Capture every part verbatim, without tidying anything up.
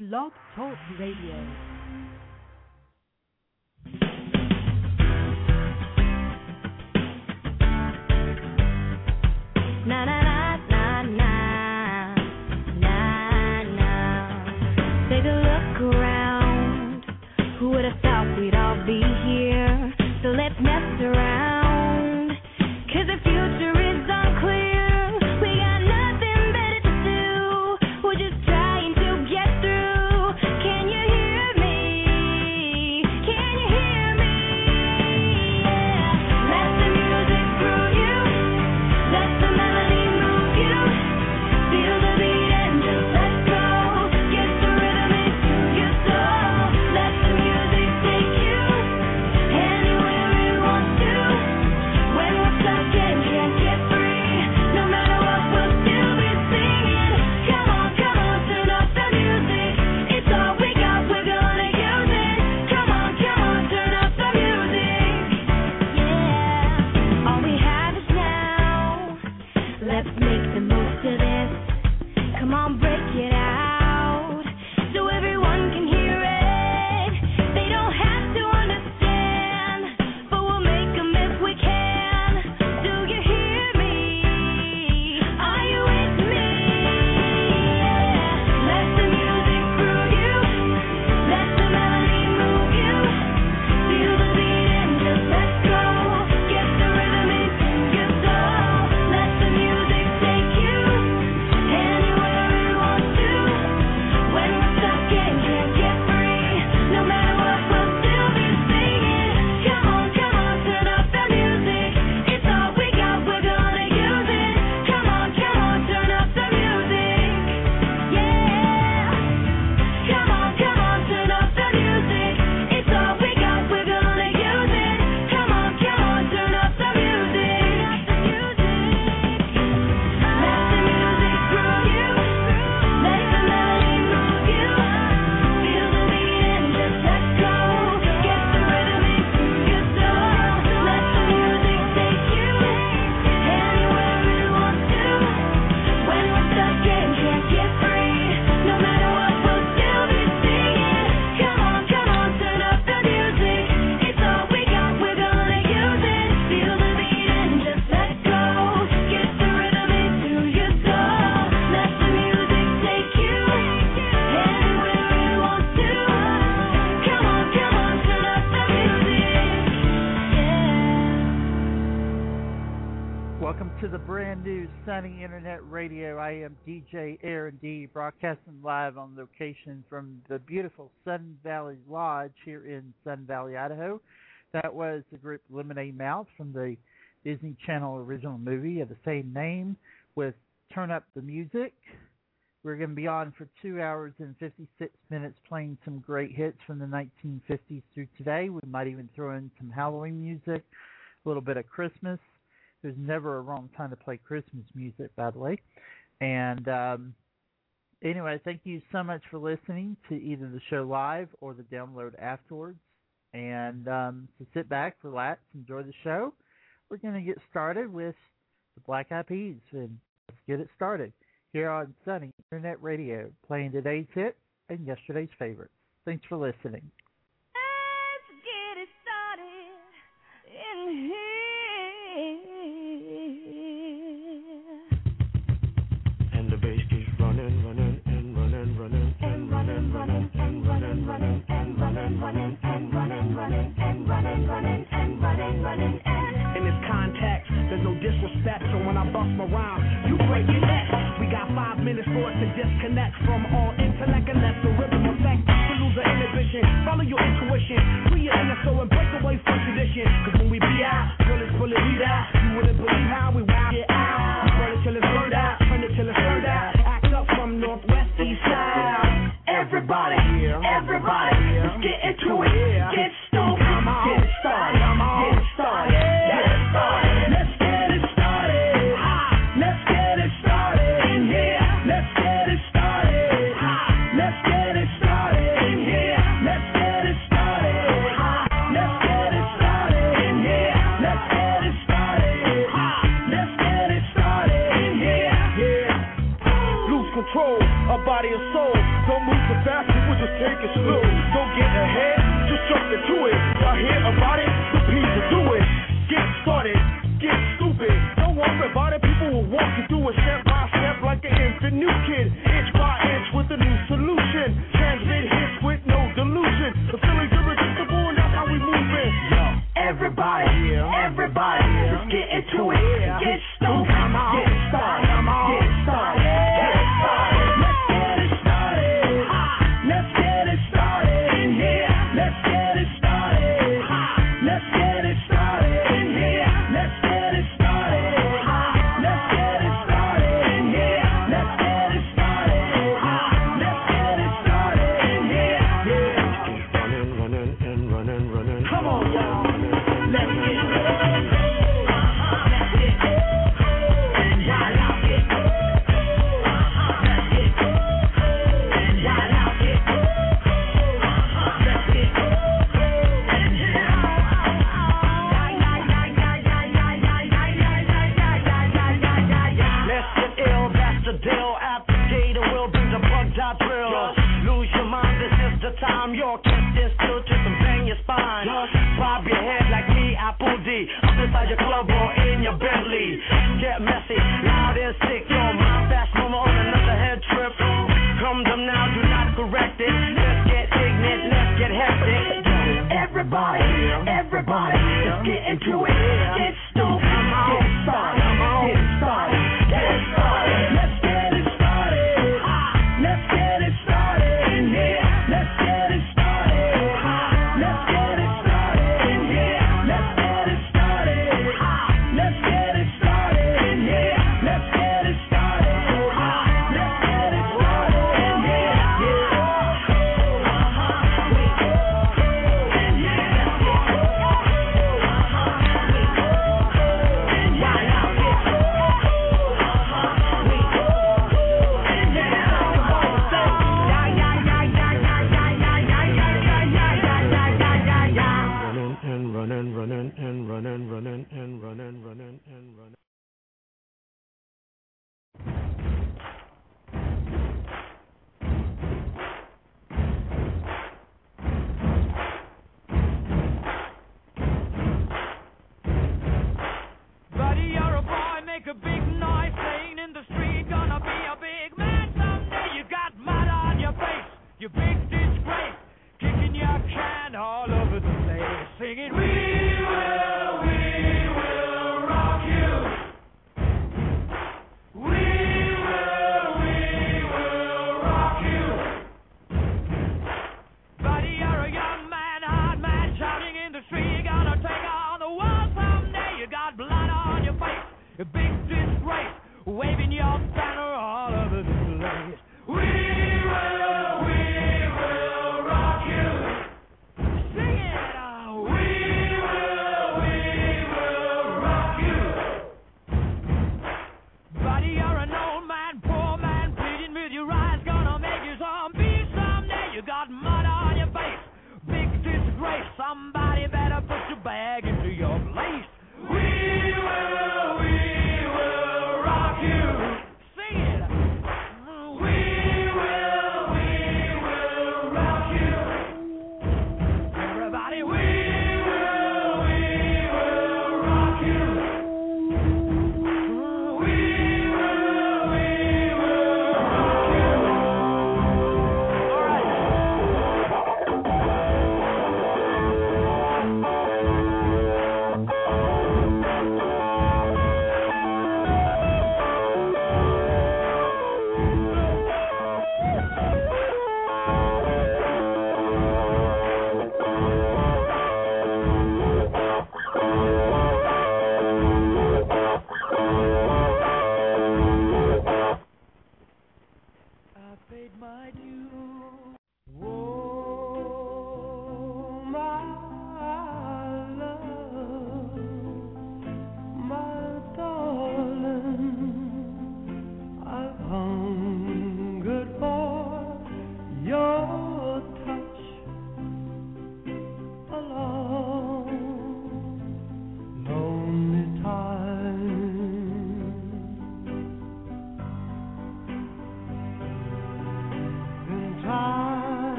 Blog Talk Radio. Na na na na na na na. Take a look around. Who would have thought we'd all be here? So let's mess around. 'Cause the future is unclear. We got nothing better to do. We're just trying to get through. Can you hear me? Can you hear me? Yeah. Let the music groove you. Let the melody move you. Feel the beat and just let go. Get the rhythm into your soul. Let the music take you anywhere it wants to. When we're stuck and can't get free, no matter what, we'll still be singing. Come on, come on, turn up the music. It's all we got, we're gonna use it. Come on, come on, turn up the music. Yeah, all we have is now. Let's make the most of this. Come on, break it out so everyone can hear it. They don't have to understand, but we'll make them if we can. Do you hear me? Are you with me? Yeah. Let the music groove you. Let the melody move you. Feel the beat and just let go. Get the rhythm into your soul. Let the music take you anywhere it wants to. When we're stuck and can't get free, no matter what, we'll still be singing. Come on, come on, turn up the music. It's all we got, we're gonna use it. Come on, come on, turn up the music. Yeah. Come on, come on, turn up the music. It's all we got, we're gonna use it. Come on, come on, turn up the music. Let the music groove you. Let the melody move you. Feel the beat and just let go. Get the rhythm into your soul. Let the music take you anywhere it wants to. When we're stuck and can't get free, no matter what, we'll still be singing. Come on, come on, turn up the music. It's all we got, we're gonna use it. Feel the beat and just let go. Get the rhythm into your soul. Let the music take you anywhere it wants to. Come on, come on, turn up the music. Yeah. Welcome to the brand new Sunny Internet Radio. I am D J Aaron D, broadcasting live on location from the beautiful Sun Valley Lodge here in Sun Valley, Idaho. That was the group Lemonade Mouth from the Disney Channel original movie of the same name with Turn Up the Music. We're going to be on for two hours and fifty-six minutes playing some great hits from the nineteen fifties through today. We might even throw in some Halloween music, a little bit of Christmas. There's never a wrong time to play Christmas music, by the way. And um, anyway, thank you so much for listening to either the show live or the download afterwards. And um, so sit back, relax, enjoy the show. We're going to get started with the Black Eyed Peas, and let's get it started here on Sunny Internet Radio, playing today's hit and yesterday's favorites. Thanks for listening. Let's get it started in here. And the bass keeps running, running, and running, running, and running, running, and running, running, and running, running, and running, running, and running, running, and running, running, and In this context, there's no disrespect, so when I bust my rhyme, you break your neck. We got five minutes for us to disconnect from all intellect and let the rhythm effect to lose the inhibition. Follow your intuition, free your inner soul and break away from tradition. Cause when we be out, bullets, bullet, lead out. You wouldn't believe how we wild it out. We burn it till it's burned out, turn it till it's turned out. Act up from northwest, east side. Everybody, everybody, let's get into it. Get stoked, get it started, get it started, get it started. Let's get it started. Let's get it started in here. Let's get it started. Let's get it started in here. Let's get it started. Let's get it started in here. Let's get it started. Let's just take it slow. Don't get ahead, just jump into it. Y'all hear about it? The people do it. Get started, get stupid. Don't worry about it, people will walk you through it step by step like an infant new kid. Inch by inch with a new solution. Transmit hits with no delusion. The feeling's irresistible and that's how we move it. Yo, everybody, everybody, just get into it. Get stupid, get started, get started, get started. Let's get it started. Let's get it started in here. Let's get it started. Let's get it started in here. Let's get it started. Let's get it started in here. Let's get it started. Let's get it started in here. Yeah. Running, running, and running, running. Come on, y'all. Let's get it. Time you're kept in still to some bang your spine. Bob your head like me, Apple D. Up inside your club or in your Bentley. Get messy, loud and sick. Your mind fast mama on another head trip. Come them now, do not correct it. Let's get ignorant, let's get hectic. Everybody, everybody, just get into it. Get stupid, get started, get started, get started. Let's get it started. Let's get it started in here. Let's get it started. Let's get it started in here. Let's get it started. Let's get it started in here. Let's get it started. Let's get it started in here. Yeah.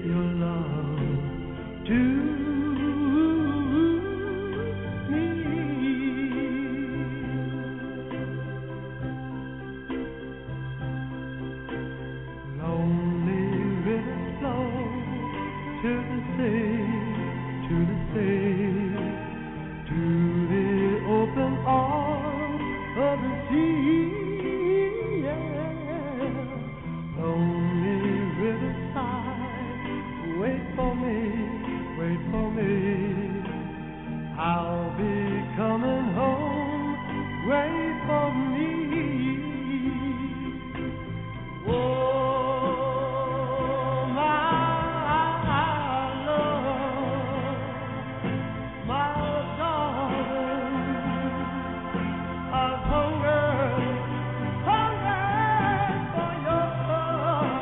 your love to me. Lonely river flow to the sea, to the sea, to the open arms of the sea. Yeah. Lonely riverside, wait for me, wait for me. I'll be coming home, wait for me. Oh, my love, my darling, I've hungered, hungered for your love.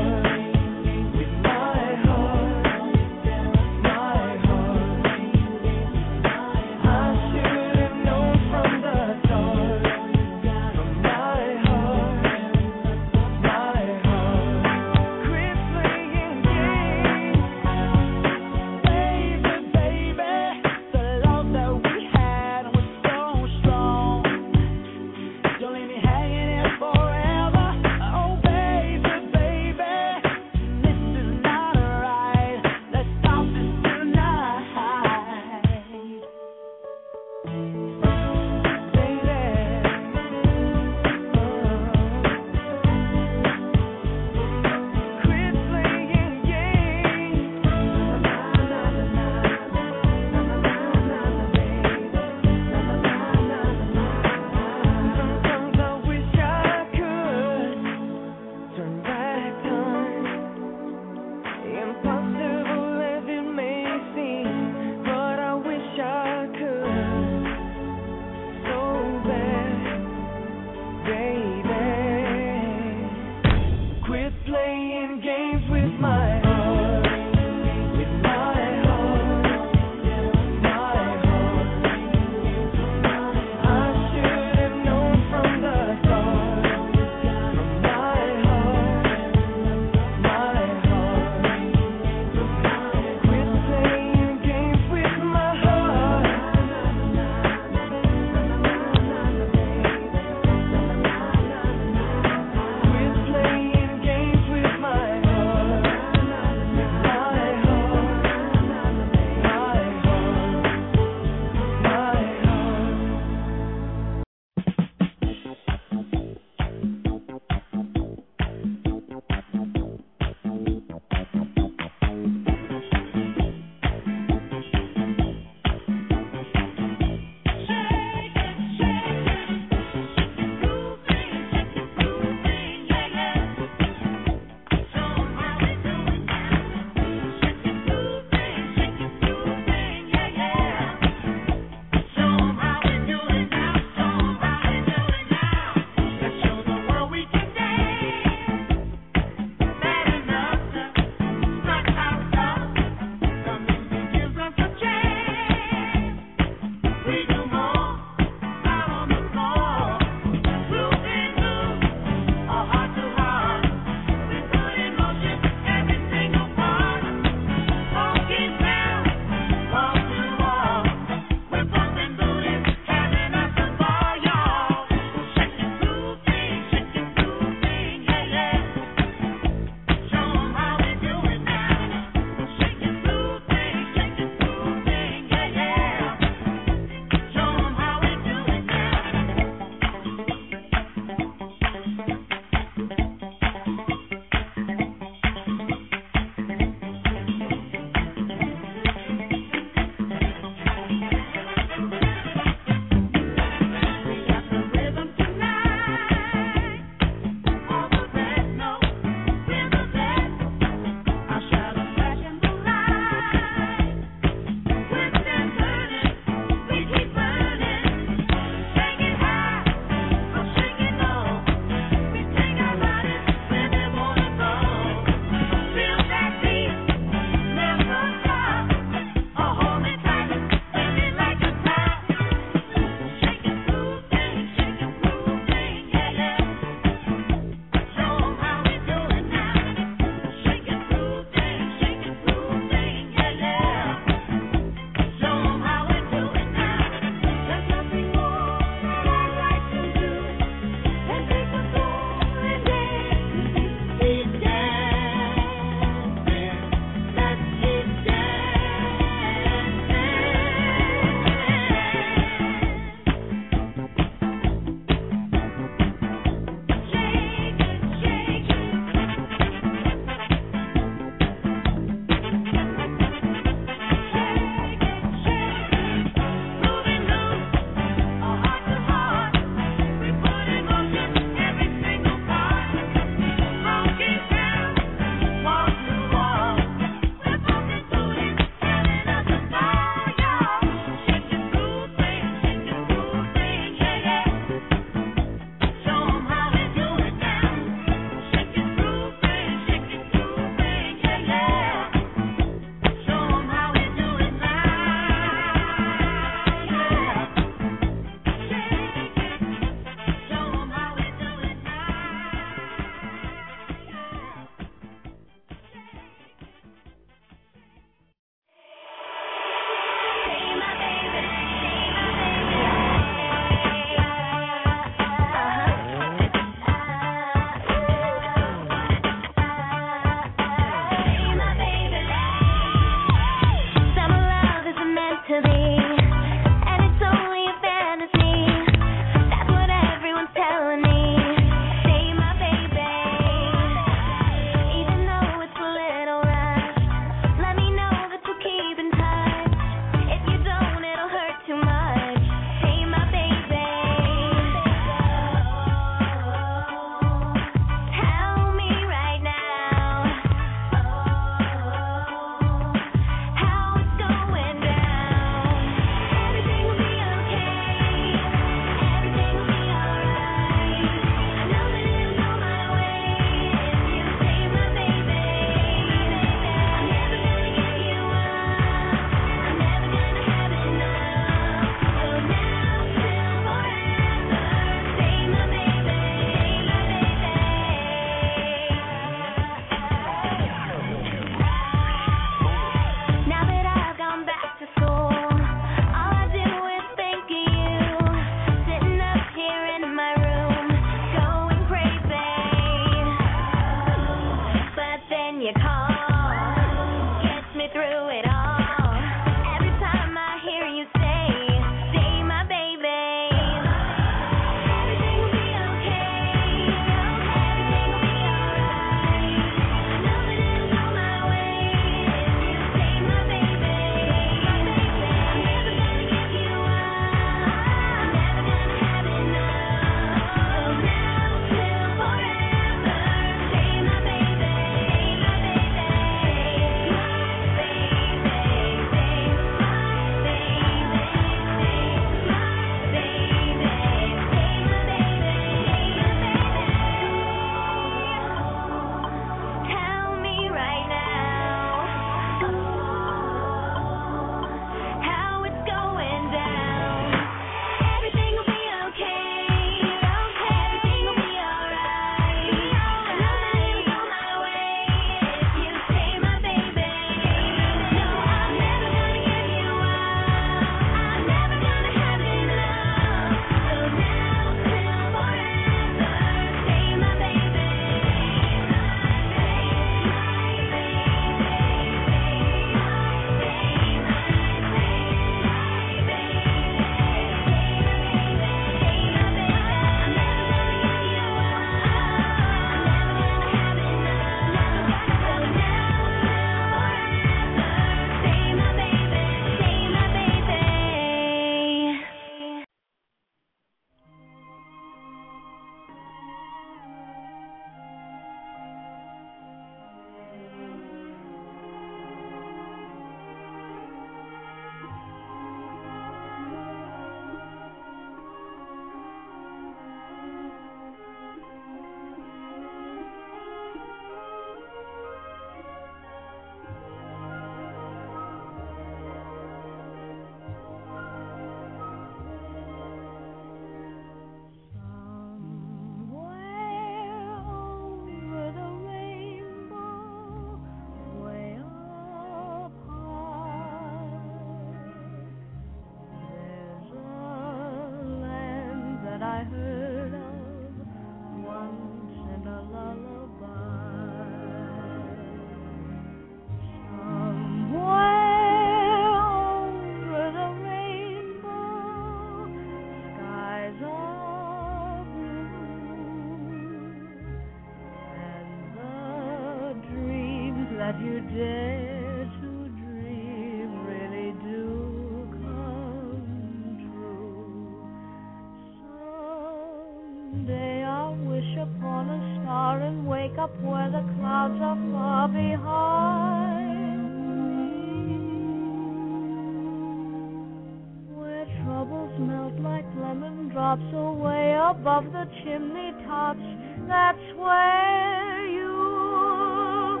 drops away above the chimney tops. That's where you'll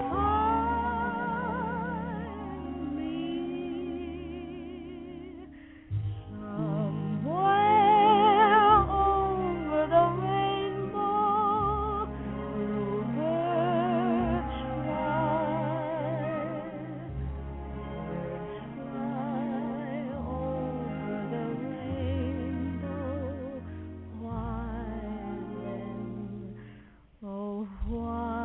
find me. Somewhere over the rainbow, bluebirds fly. Birds fly over the rainbow. Why then, oh why?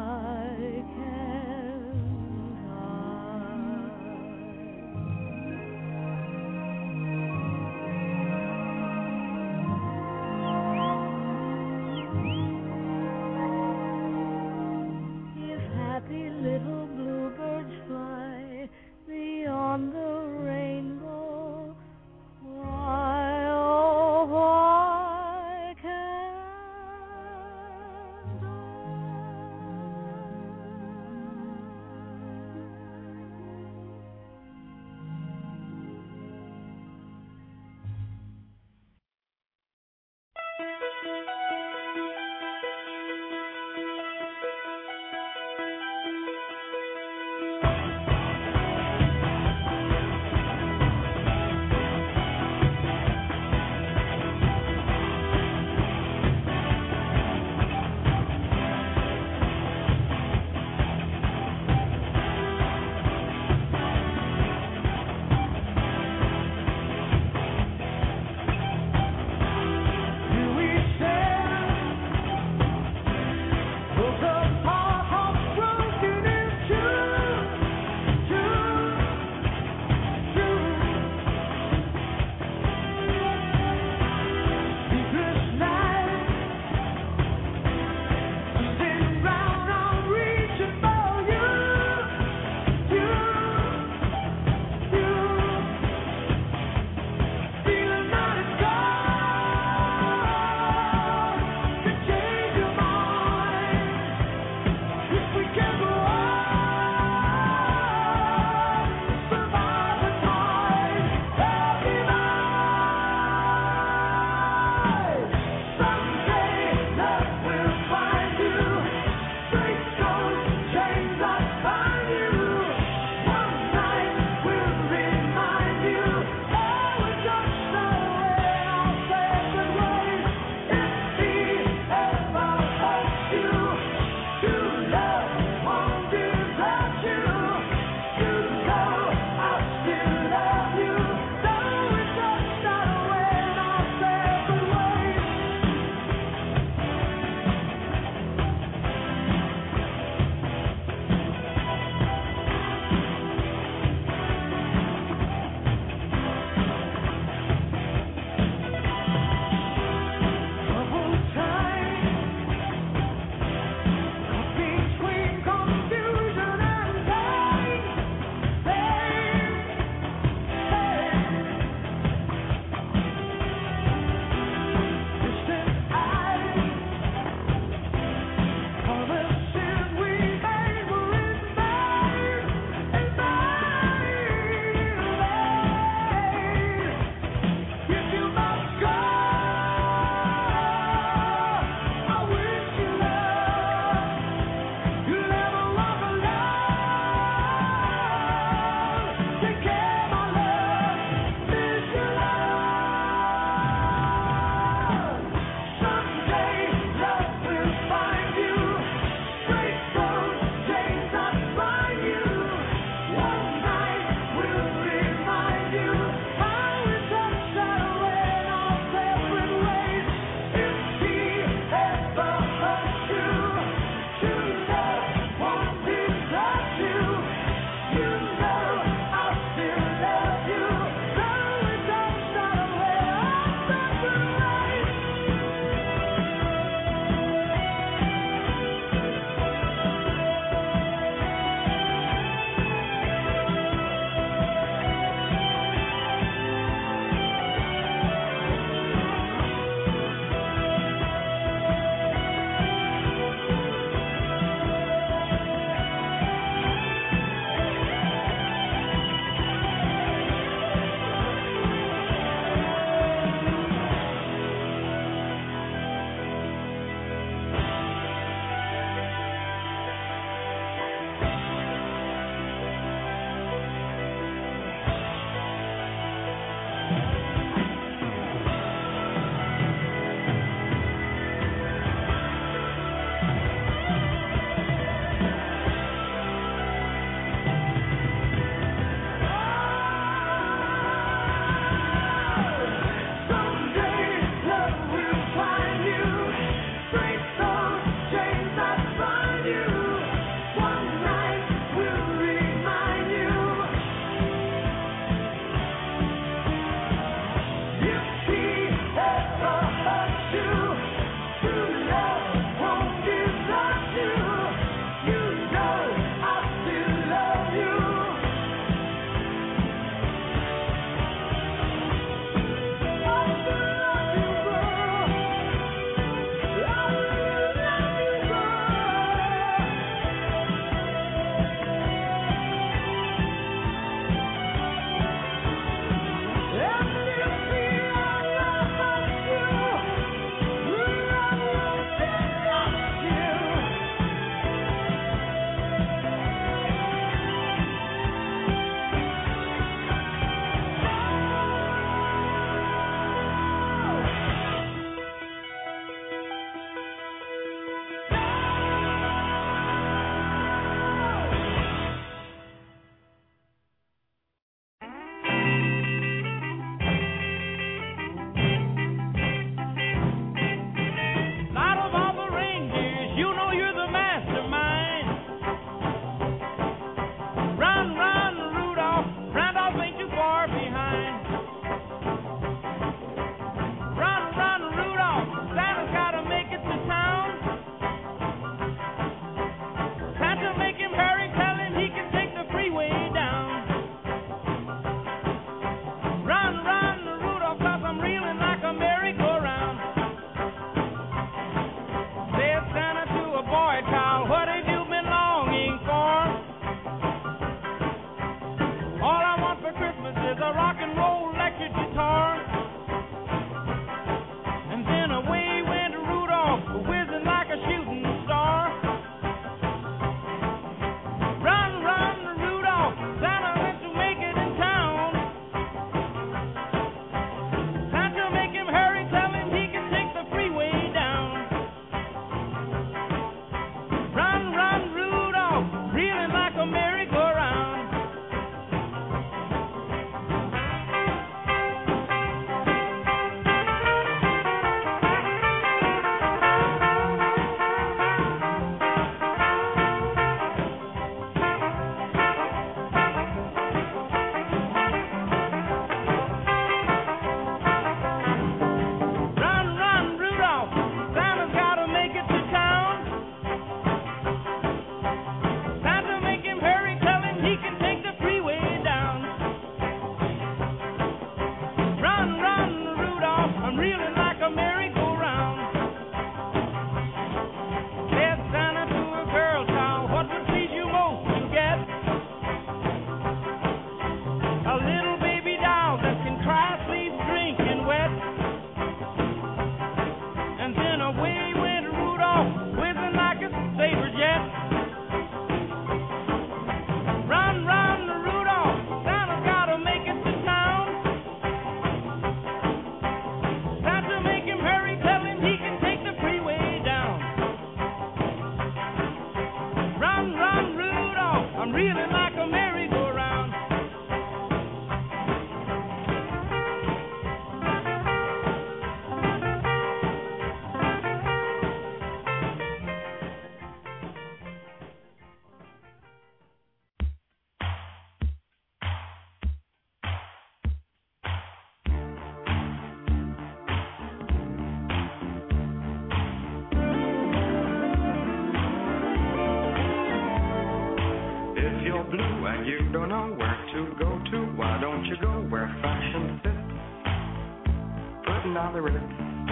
you don't know where to go to, why don't you go where fashion fits? Putting on the Ritz.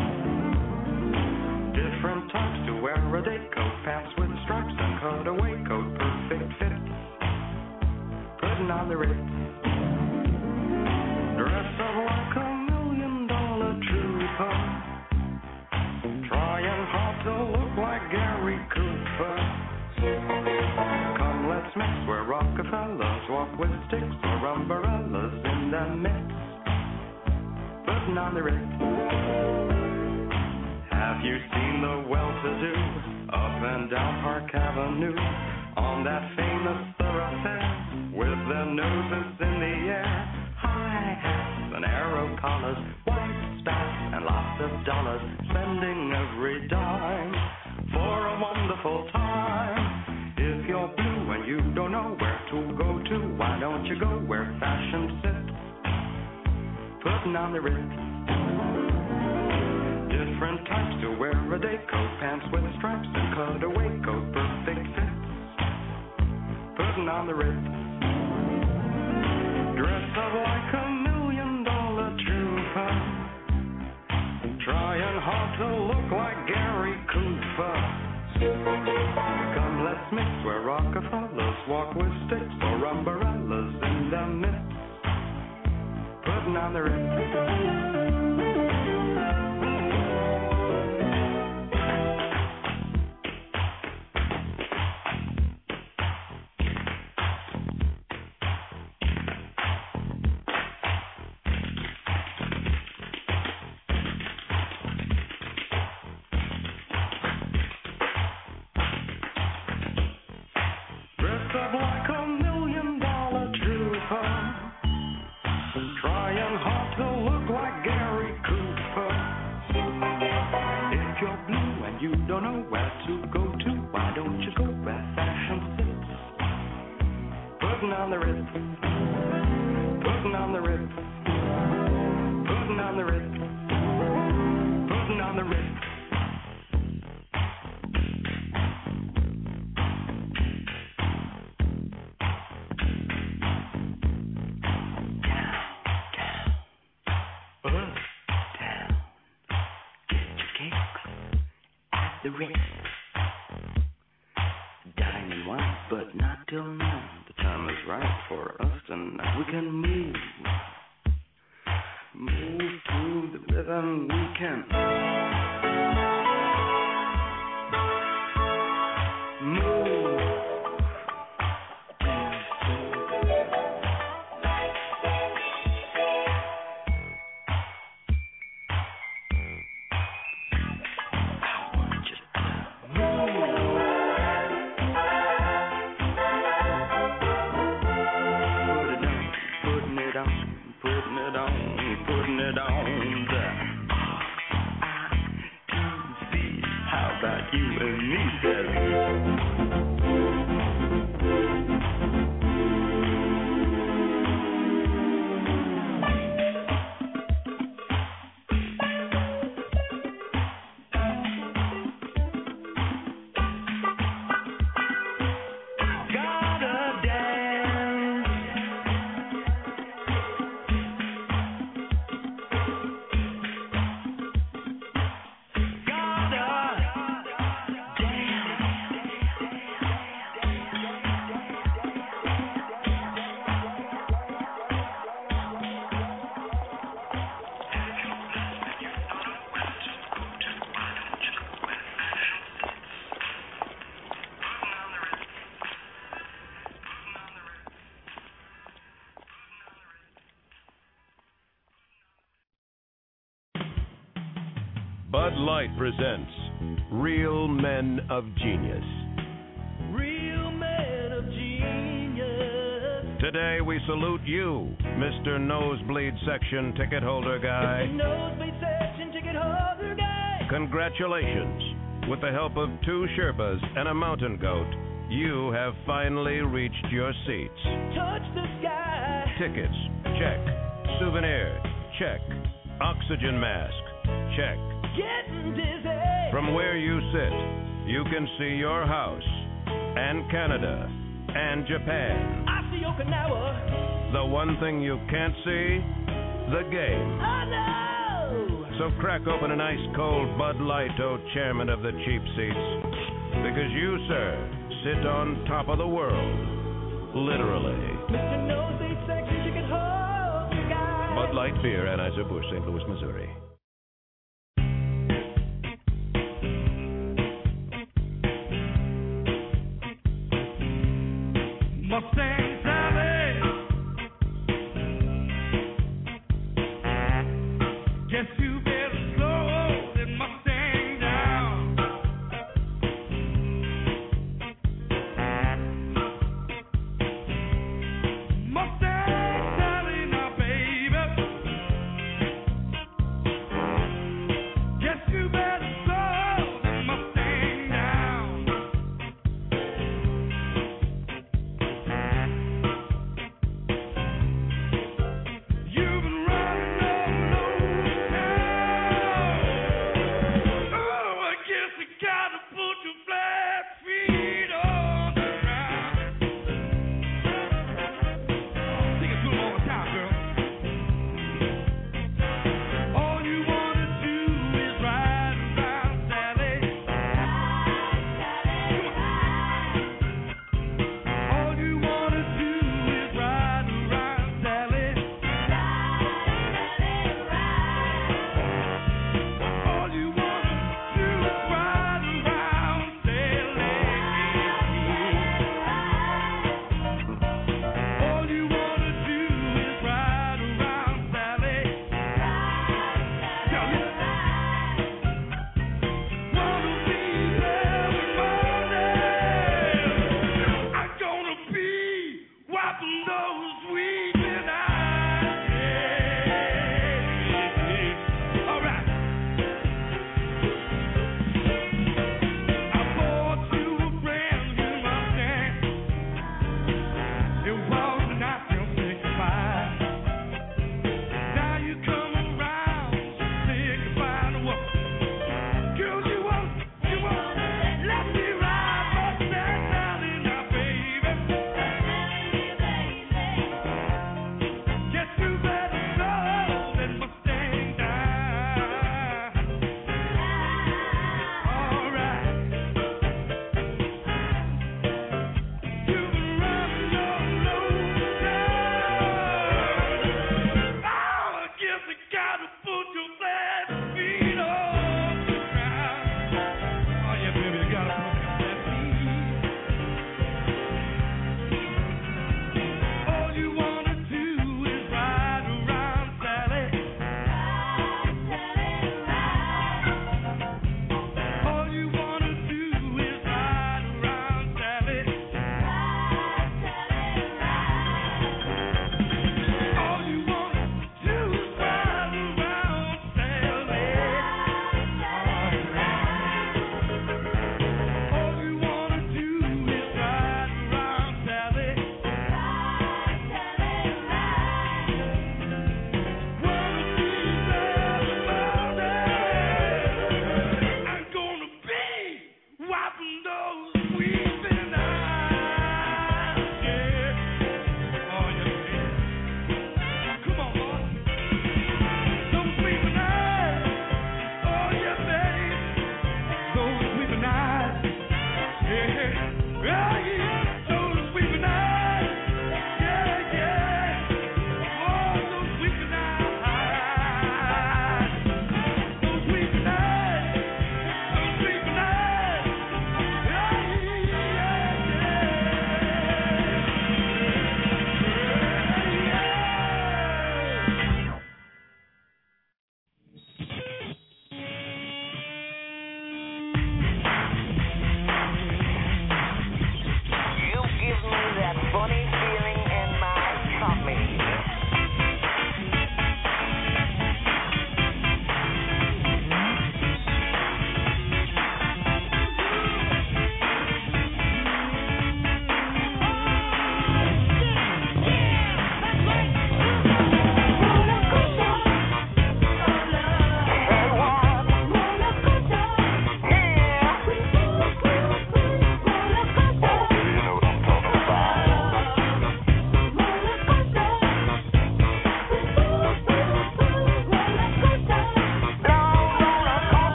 Different types to wear a day coat, pants with stripes and cutaway coat, perfect fit. Putting on the Ritz. Dress up like a million dollar trooper, trying hard to look like Gary Cooper. Come, let's mix where Rockefellers walk with sticks or umbrellas in the mix. Putting on the Ritz. Have you seen the well-to-do up and down Park Avenue on that famous thoroughfare with their noses in the air? High hats and arrow collars, white spats and lots of dollars, spending every dime for a wonderful time. If you're blue and you don't know where to go to, why don't you go where fashion sits? Putting on the Ritz. Different types to wear a day coat, pants with stripes and cutaway coat, perfect fits. Putting on the Ritz. Dress up like a million dollar trooper, trying hard to look like Gary Cooper. Come, let's mix where Rockefellers walk with sticks or umbrellas in the mix. Putting on the Ritz. Bud Light presents Real Men of Genius. Real Men of Genius. Today we salute you, Mister Nosebleed Section Ticket Holder Guy. Mister Nosebleed Section Ticket Holder Guy. Congratulations. With the help of two Sherpas and a mountain goat, you have finally reached your seats. Touch the sky. Tickets, check. Souvenir, check. Oxygen mask, check. Getting dizzy. From where you sit, you can see your house and Canada and Japan. I see the Okinawa. The one thing you can't see, the game. I know. So crack open an ice cold Bud Light, oh chairman of the cheap seats, because you, sir, sit on top of the world, literally. Mister Nosey, sexy chicken hold you guys. Bud Light Beer, Anheuser-Busch, Saint Louis, Missouri. Mustang Sally, guess you better slow that Mustang down. Mustang Sally, now baby,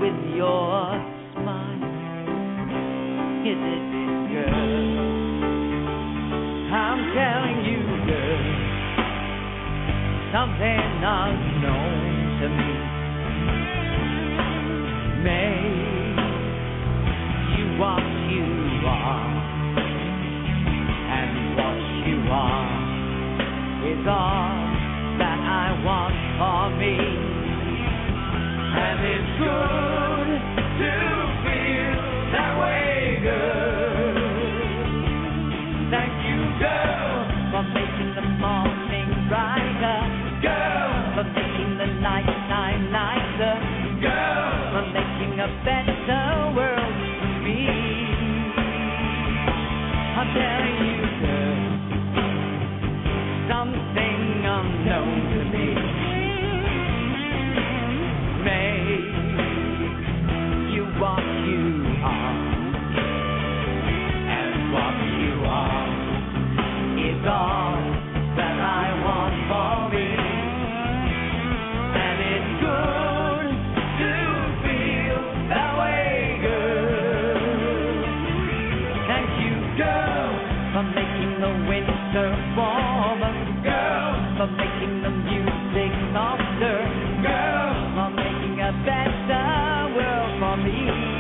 with your smile. Is it, girl? I'm telling you, girl, something unknown to me. Make you what you are, and what you are is all that I want for me. And it's good to feel that way, girl. Thank you, girl, for making the morning brighter, girl, for making the night time nicer, girl, for making a better world for me. I'm telling you, girl, something unknown to me. Make you what you are, and what you are is all that I want for me. And it's good to feel that way, girl. Thank you, girl, for making the winter warmer, girl, for making the music softer, girl, for making a better world for me.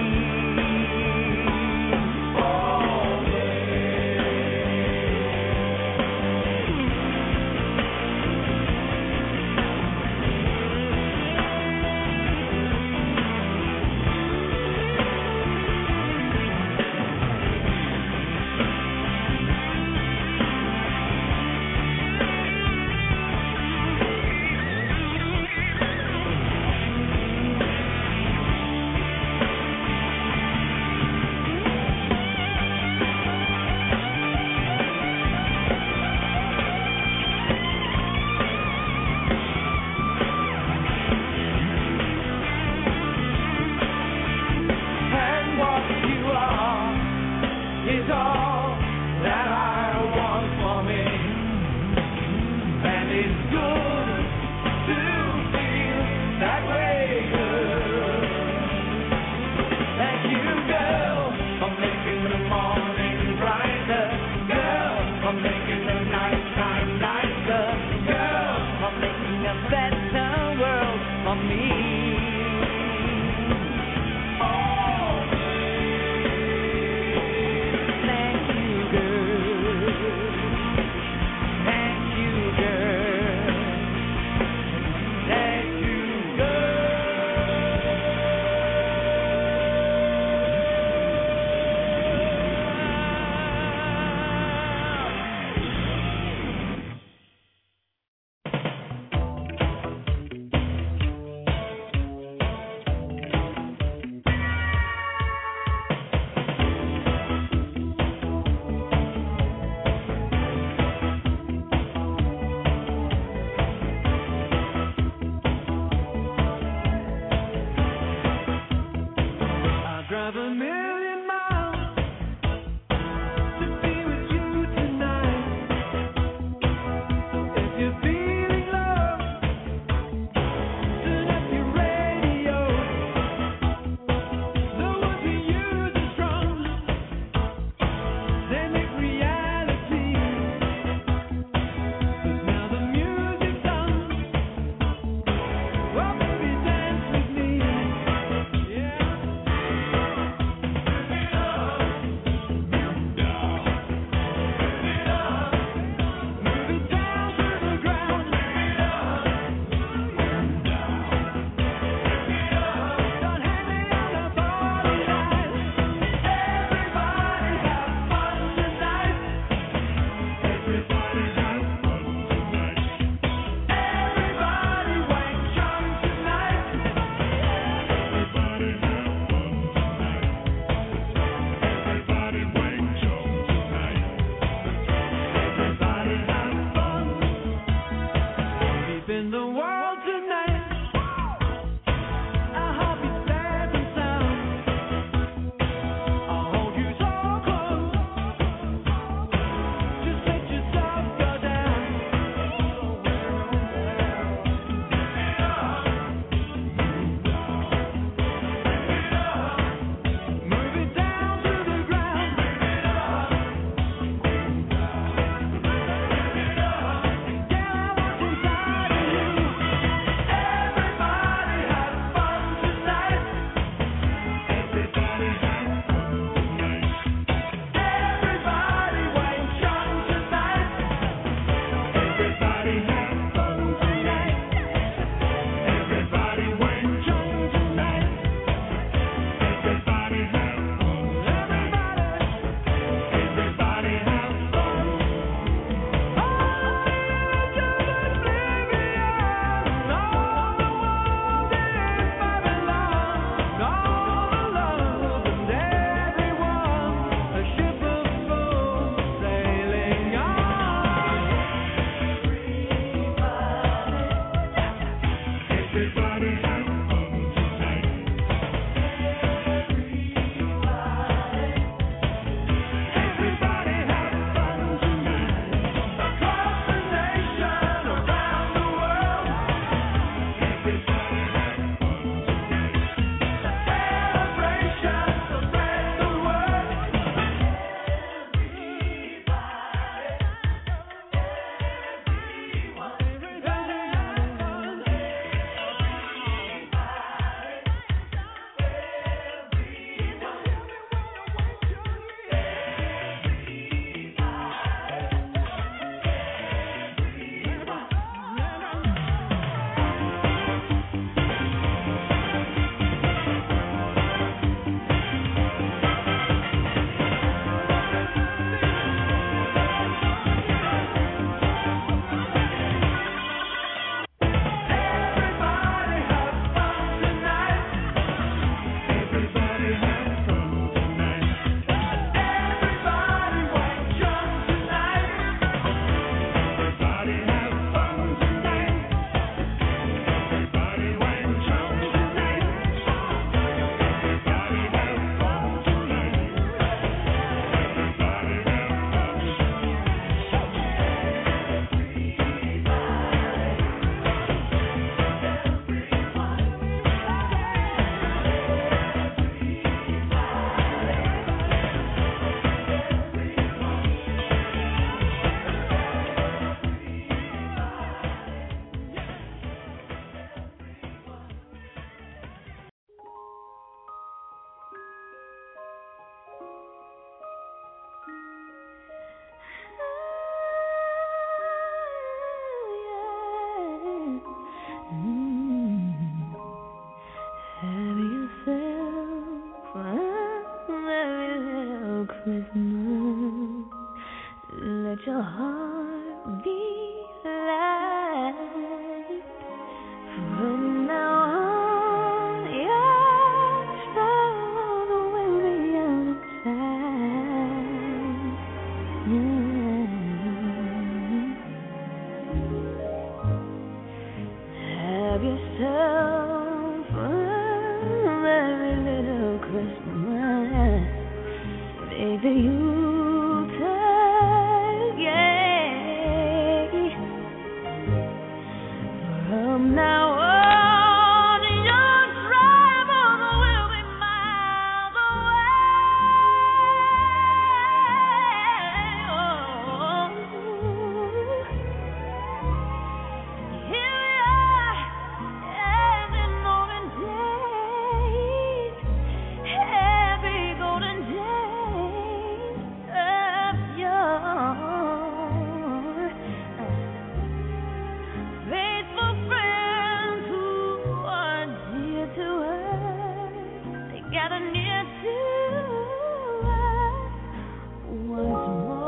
gather near to us once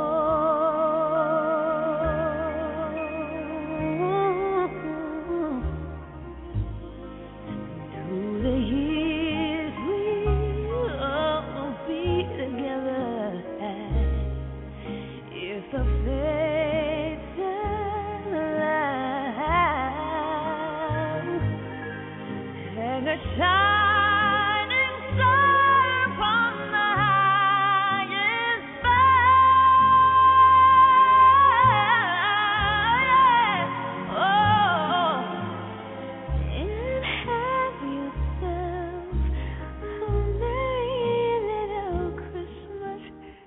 more. Through the years we'll all be together. If the fates allow, and a shining star upon the highest bough. Oh, and have yourself a merry little Christmas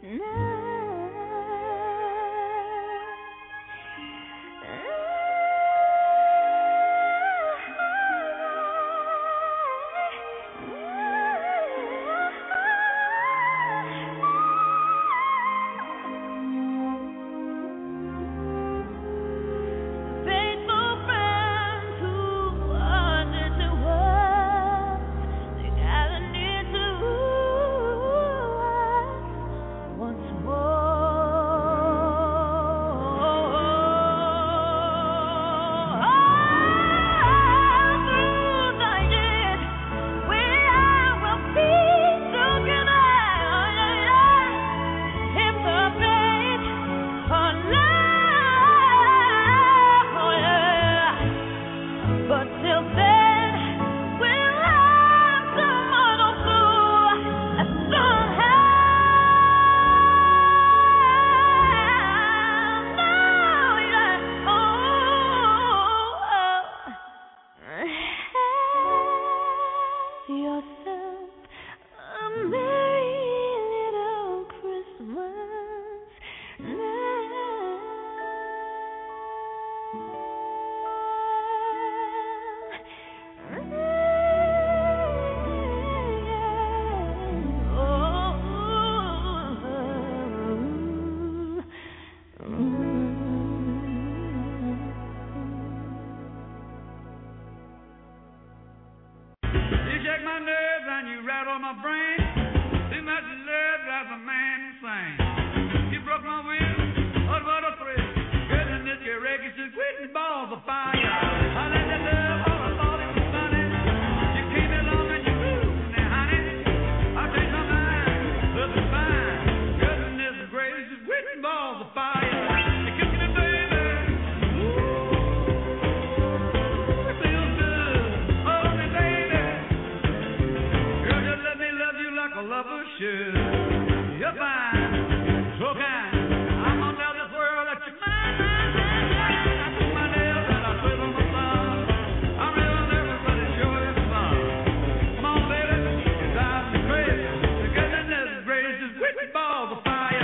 faithful friends who are dear to us, they gather near to us once more. Through the years, we will be together. If the fates allow, but till then, we'll have some other clue somehow. No, yeah. Oh, have yourself a merry little Christmas You shake my nerves and you rattle my brain. Too much love drives a man insane. You broke my will, oh what a thrill. Goodness, your records just quitting balls of fire. I let you love all I thought it was funny. You came along and you moved now, honey. I changed my mind, looking fine. Goodness gracious, quitting balls of fire. You kissed me, baby. Ooh, it feels good. Hold me, baby. Girl, just let me love you like a lover should. You're fine, so kind. I'm gonna tell this world that you're mine, mine, mine, mine. I put my nails and I twist on my thumb. I'm real nervous, but it sure is fun. Come on, baby, you drive me crazy. The goodness gracious, whipping balls of fire.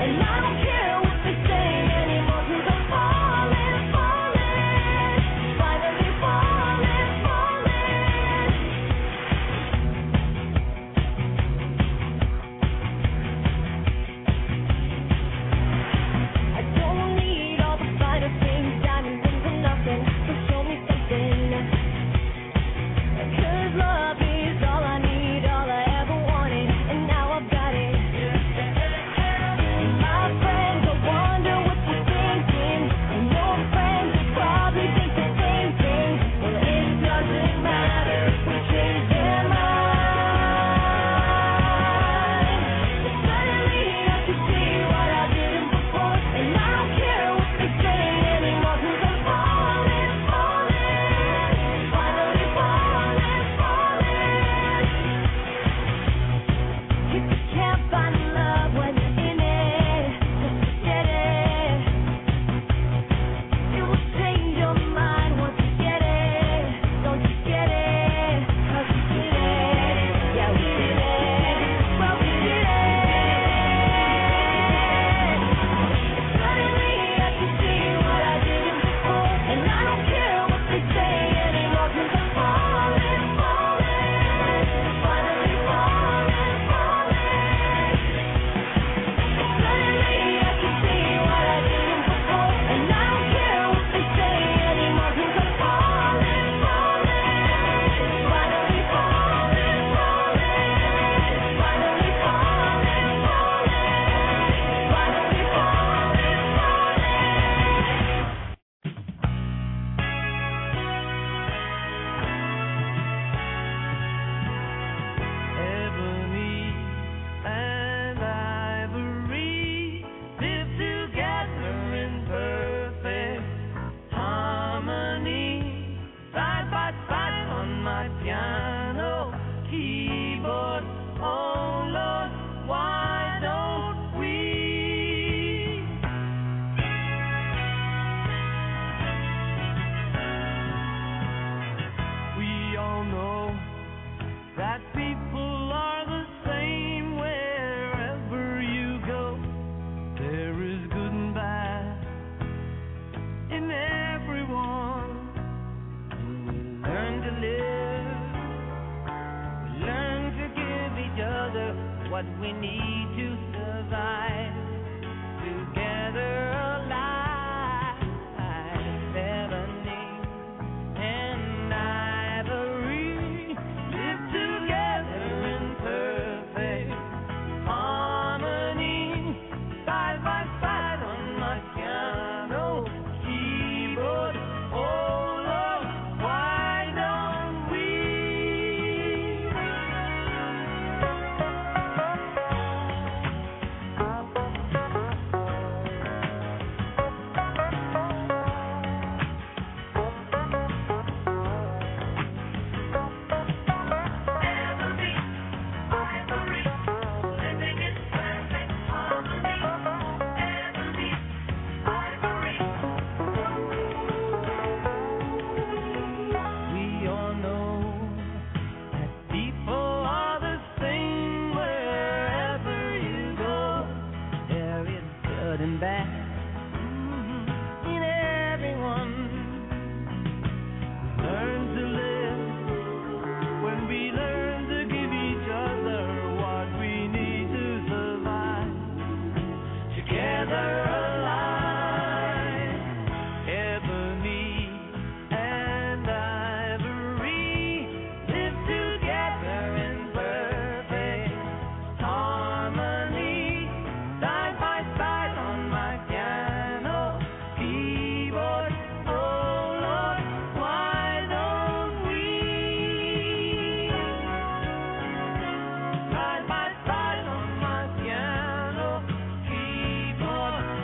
what we need to survive. Together alive, ebony and ivory live together in perfect harmony, side by side on my piano keyboard. Oh Lord, why don't we? We all know that people are the same wherever you go. There is good and bad mhm, in everyone. Learn to live when we learn to give each other what we need to survive. Together alive, ebony and ivory live together in perfect harmony, side by side on my piano keyboard. Oh Lord, why don't we? Side by side on my piano keyboard.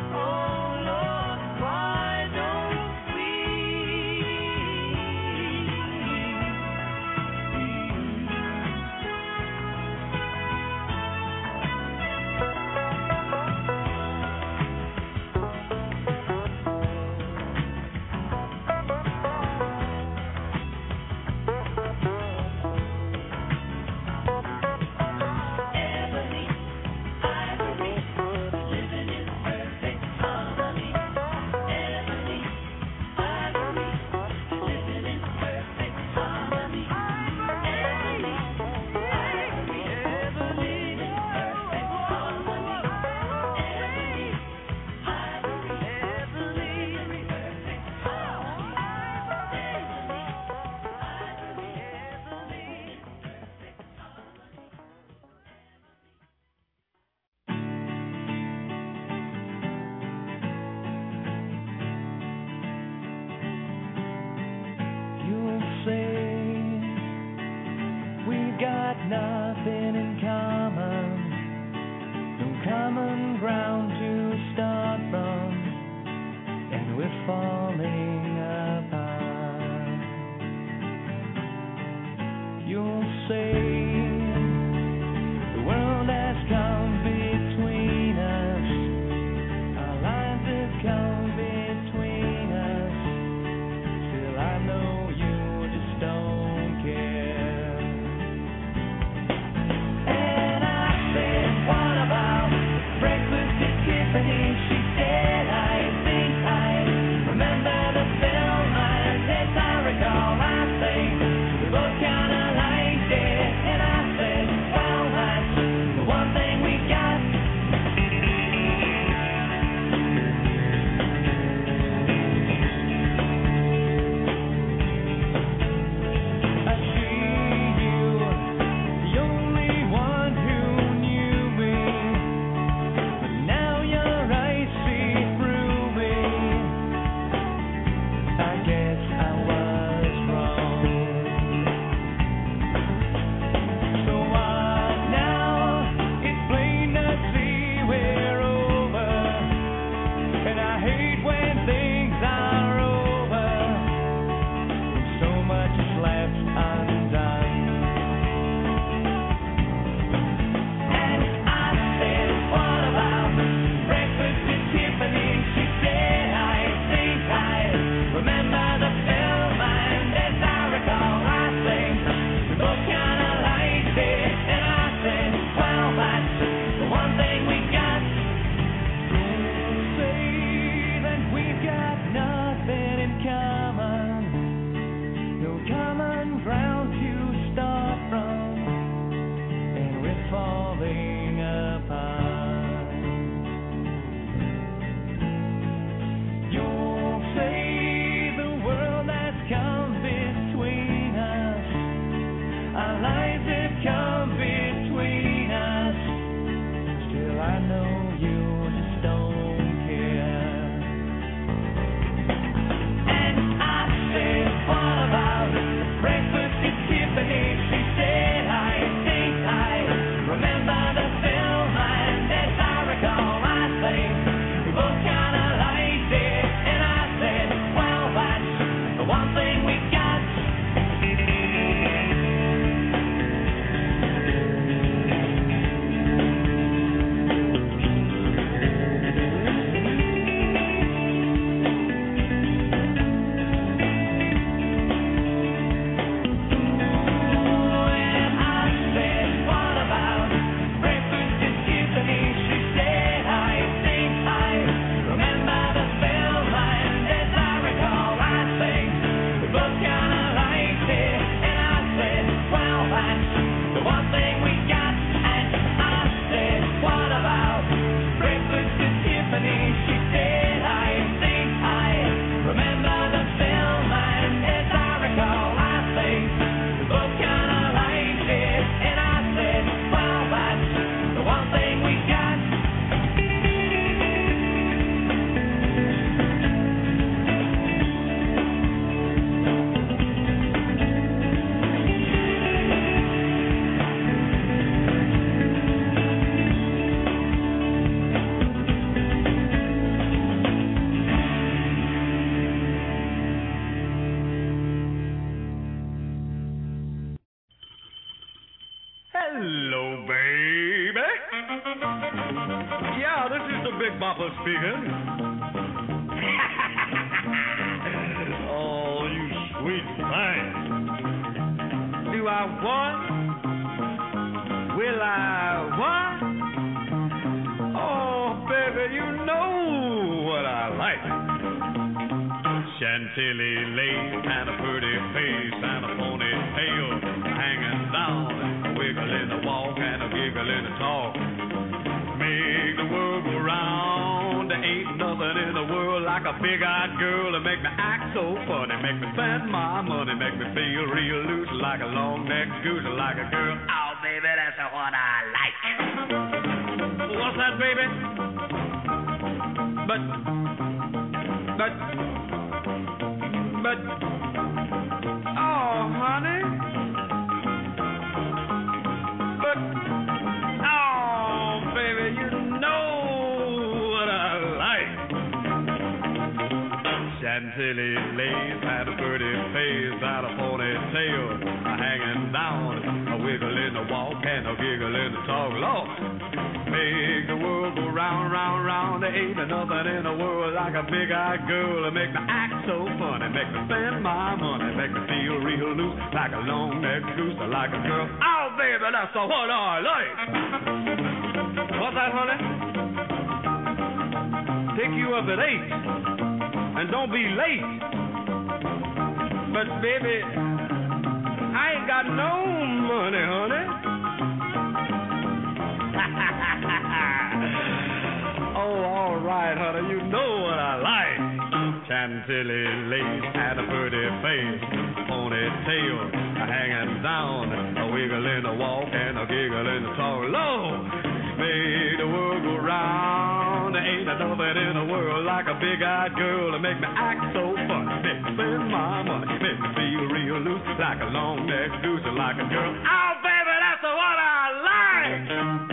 Bopper speaking. Oh, you sweet thing. Do I want? Will I what? Oh, baby, you know what I like. Chantilly lace and a pretty face and a ponytail hanging down, a wiggle in the walk and a giggle in the talk. Make the world go round. There ain't nothing in the world like a big-eyed girl to make me act so funny, make me spend my money, make me feel real loose like a long-necked goose, like a girl. Oh, baby, that's what I like. What's that, baby? But, but, but, oh, honey. But, oh, baby, you know what I like. Chantilly lace and a pretty face and a ponytail hanging down, a wiggle in the walk and a giggle in the talk. Lord, make the world go round, round, round. There ain't nothing in the world like a big-eyed girl to make me act so funny, make me spend my money, make me feel real loose like a long-necked goose, like a girl. Oh, baby, that's what I like. What's that, honey? Pick you up at eight, and don't be late. But, baby, I ain't got no money, honey. Oh, all right, honey, you know what I like. Chantilly lace and a pretty face, ponytail hanging down, a wiggle in the walk and a giggle in the talk. Lord, make the world go round. There ain't nothing in the world like a big-eyed girl to make me act so funny, make me spend my money, make me feel real loose like a long-necked goose, like a girl. Oh, baby, that's what I like.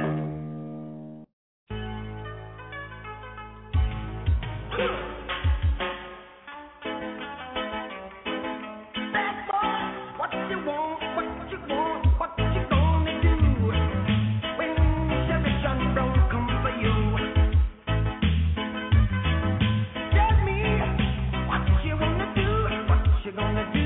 Bad boy, what you want, what you want, what you gonna do when Chevy John Brown come for you? Tell me what you wanna do, what you gonna do?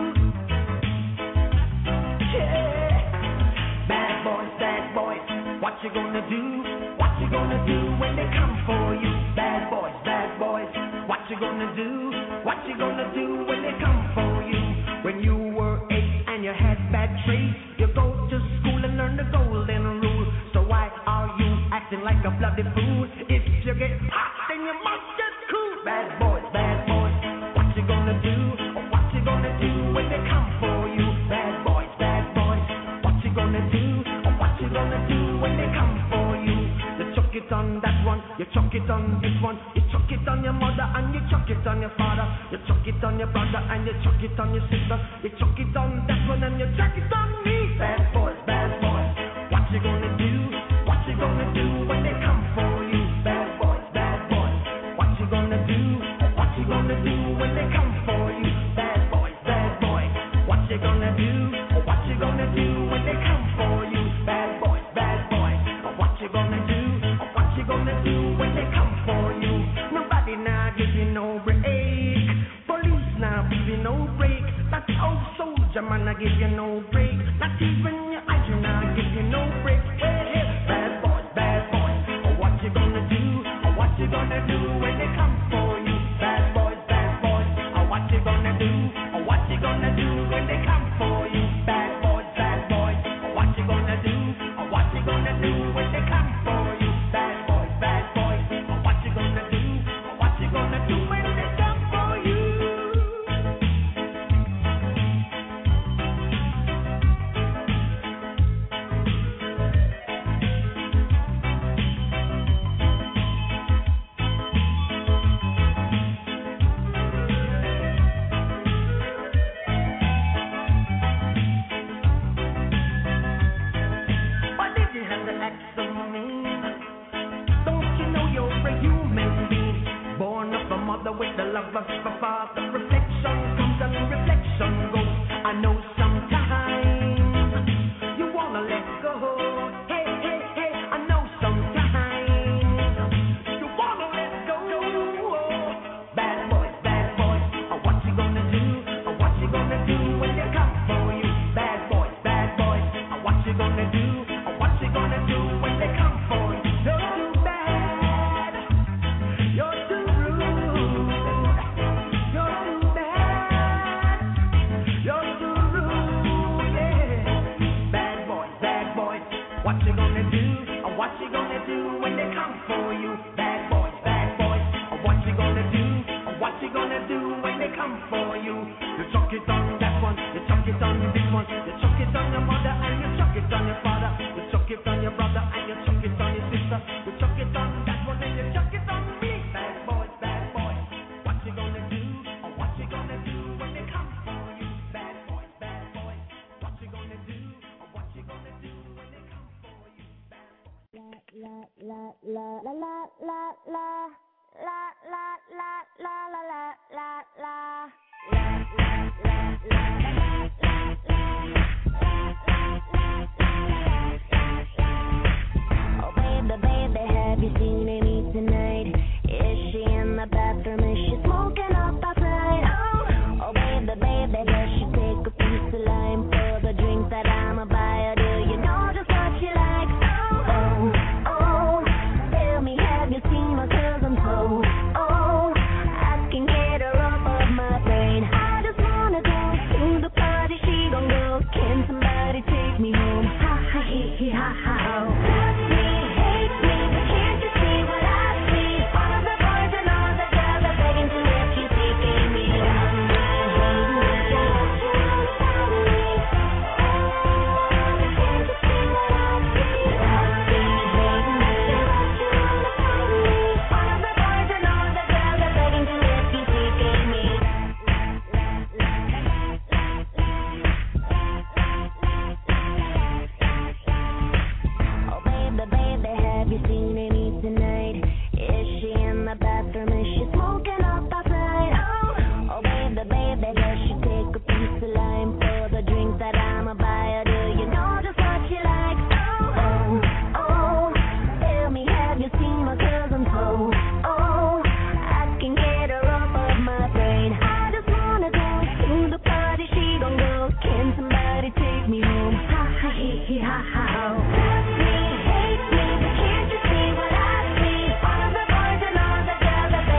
Yeah, bad boys, bad boys, what you gonna do? What you gonna do when they come for you? Bad boys, bad boys, what you gonna do? What you gonna do when they come for you? When you were eight and you had bad traits, you go to school and learn the golden rule. So why are you acting like a bloody fool? If you get hot, then you must get cool. Bad boys, bad boys, what you gonna do? What you gonna do when they come for you? Bad boys, bad boys, what you gonna do? What you gonna do when they come for you? You chuck it on that one, you chuck it on this one, you chuck it on your mother and you chuck it on your father, you chuck it on your brother and you chuck it on your sister, you chuck it on that one and you chuck it on me. Bad boys, bad boys, what you gonna do? What you gonna do when they come for you? Bad boys, bad boys, what you gonna do? What you gonna do when they come for you? Bad boys, bad boys, what you gonna do? What you gonna do when they come for you? Bad boys, bad boys, what you gonna do? What you gonna do when they come for you? Nobody now give you no break. Police now give you no break. That old soldier man I give you no break. Not even your eyes you now give you no break. Well, hey, bad boys, bad boys, what you gonna do? What you gonna do when they come for you? Bad boys, bad boys, what you gonna do? What you gonna do when they come for you? Bad boys, bad boys, what you gonna do? What you gonna do when they come for you? Bad boys, bad boys, what you gonna do? What you gonna do when they come for you? Why did you have to act so mean? Don't you know you're a human being? Born of a mother with the love of a father. Reflection comes and reflection goes. I know sometimes you wanna let go. Hey, hey, hey, I know sometimes you wanna come for you. You chuck it on that one, you chuck it on this one, you chuck it on your mother and you chuck it on your father, you chuck it on your brother and you chuck it on your sister, you chuck it on that one and you chuck it on me. Bad boys, bad boys, what you gonna do? Or what you gonna do when they come for you? Bad boys, bad boys, what you gonna do? Or what you gonna do when they come for you? Bad boys. La la la la la la la la la la la la la la la. Oh baby, baby, have you seen Amy tonight? Is she in the bathroom? Is she smoking up outside? Oh, oh baby, baby, does she take a piece of lime for the drink that I'ma buy her? Do you know just what she likes? Oh, oh, oh, tell me, have you seen my cousin Poe? Oh, I can get her off of my brain. I just wanna go to the party, she gon' go. Can somebody take me home? Ha ha he he ha ha ho. Love me, hate me, but can't you see what I see? All of the boys and all the girls are begging to let you take me. Love me, hate me, but can't you understand me? Oh, can't you see what I see? Love me, hate me, but can't you understand me? All of the boys and all the girls are begging to let you take me. Oh baby, baby, have you seen Amy tonight? Is she in the bathroom? Is she smoking up outside? Oh, oh baby, baby, does she take a piece of lime for the drink that I'ma buy her? Do you know just what she likes? Oh, oh, oh, tell me, have you seen my cousin Poe? Oh, I can get her off of my brain. I just wanna go to the party, she gon' go. Can somebody take me home? Ha ha he he ha ha ho. Love me, hate me, but can't you see what I see? All of the boys and all the girls are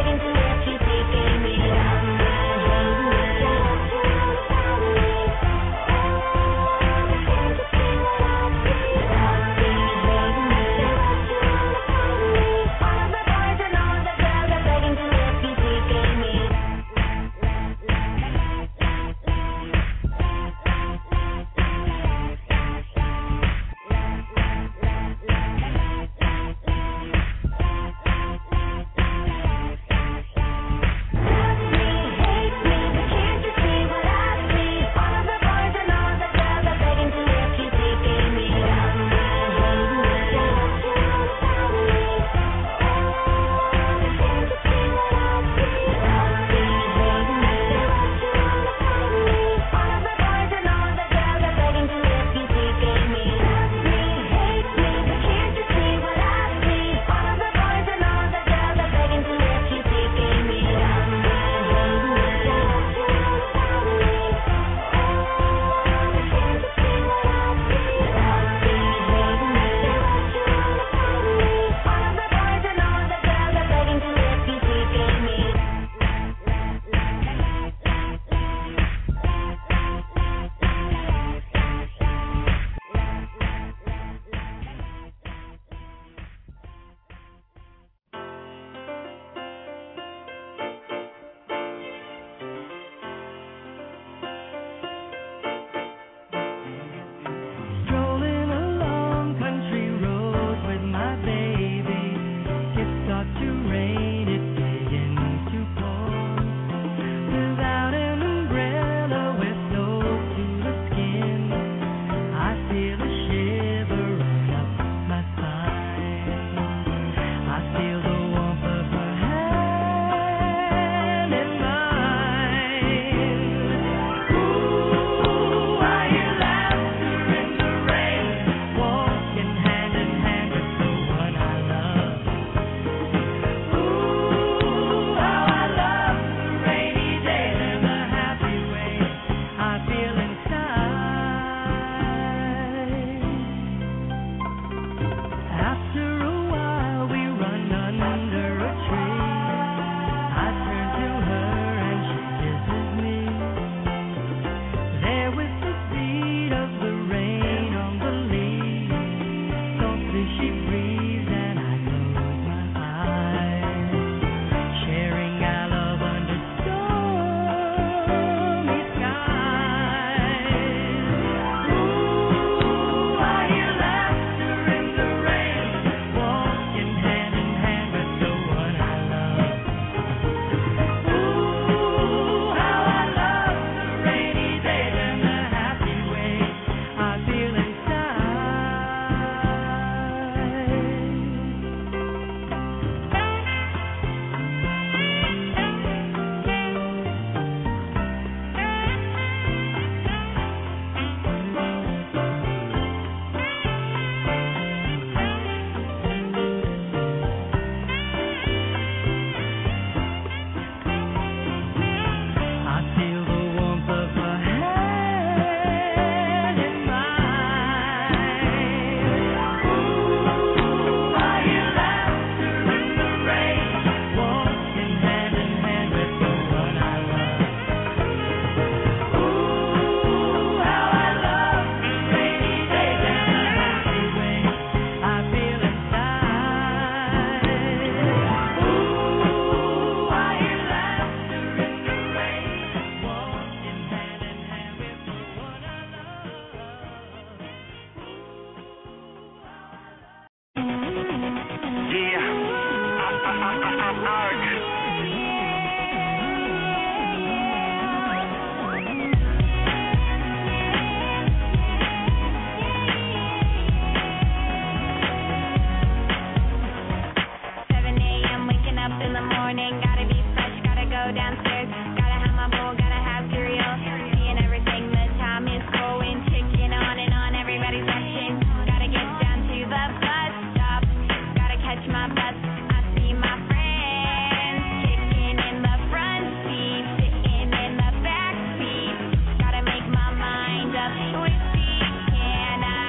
morning, gotta be fresh, gotta go downstairs, gotta have my bowl, gotta have cereal, seeing everything, the time is going, ticking on and on, everybody's rushing, gotta get down to the bus stop, gotta catch my bus, I see my friends, kicking in the front seat, sitting in the back seat, gotta make my mind up, which seat can I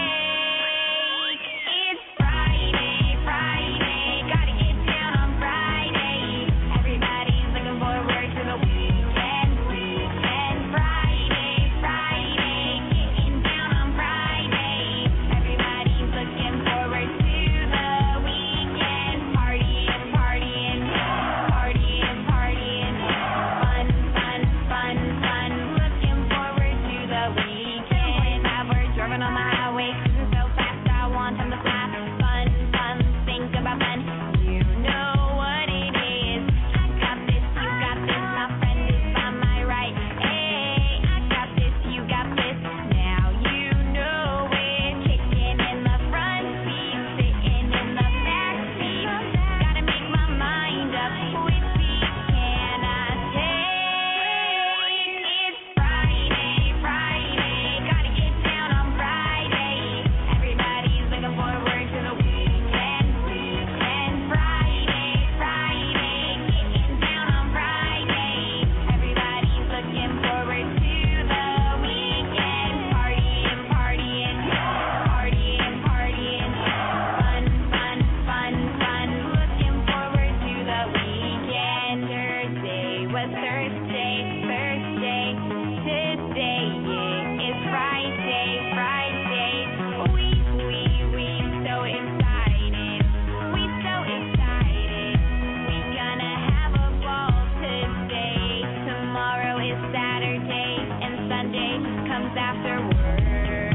take? It's Friday, Friday, gotta get down on Friday, everybody's looking forward to the weekend, weekend, Friday, Friday, getting down on Friday, everybody's looking forward to the weekend, partying, partying, partying, partying, fun, fun, fun, fun, looking forward to the weekend. Now we're driving on the highway, cruising so fast, I want them to fly. Fun, fun, think about fun. You know what it is. I got this, you got this. My friend is by my right. Hey, I got this, you got this. Now you know it. Kicking in the front seat, sitting in the back seat. Gotta make my mind up. Which seat can I take? It's Friday, Friday. Gotta get down on Friday. Everybody's looking forward to the weekend, weekend. Friday, Friday. Getting down on Friday. Everybody's looking forward to the weekend. Partying, partying, partying, partying. Fun, fun, fun, fun. Looking forward to the weekend. Thursday was Thursday, Thursday. Today it is Friday, Friday. We, we, we so excited. We so excited. We gonna have a ball today. Tomorrow is Saturday and Sunday comes afterwards.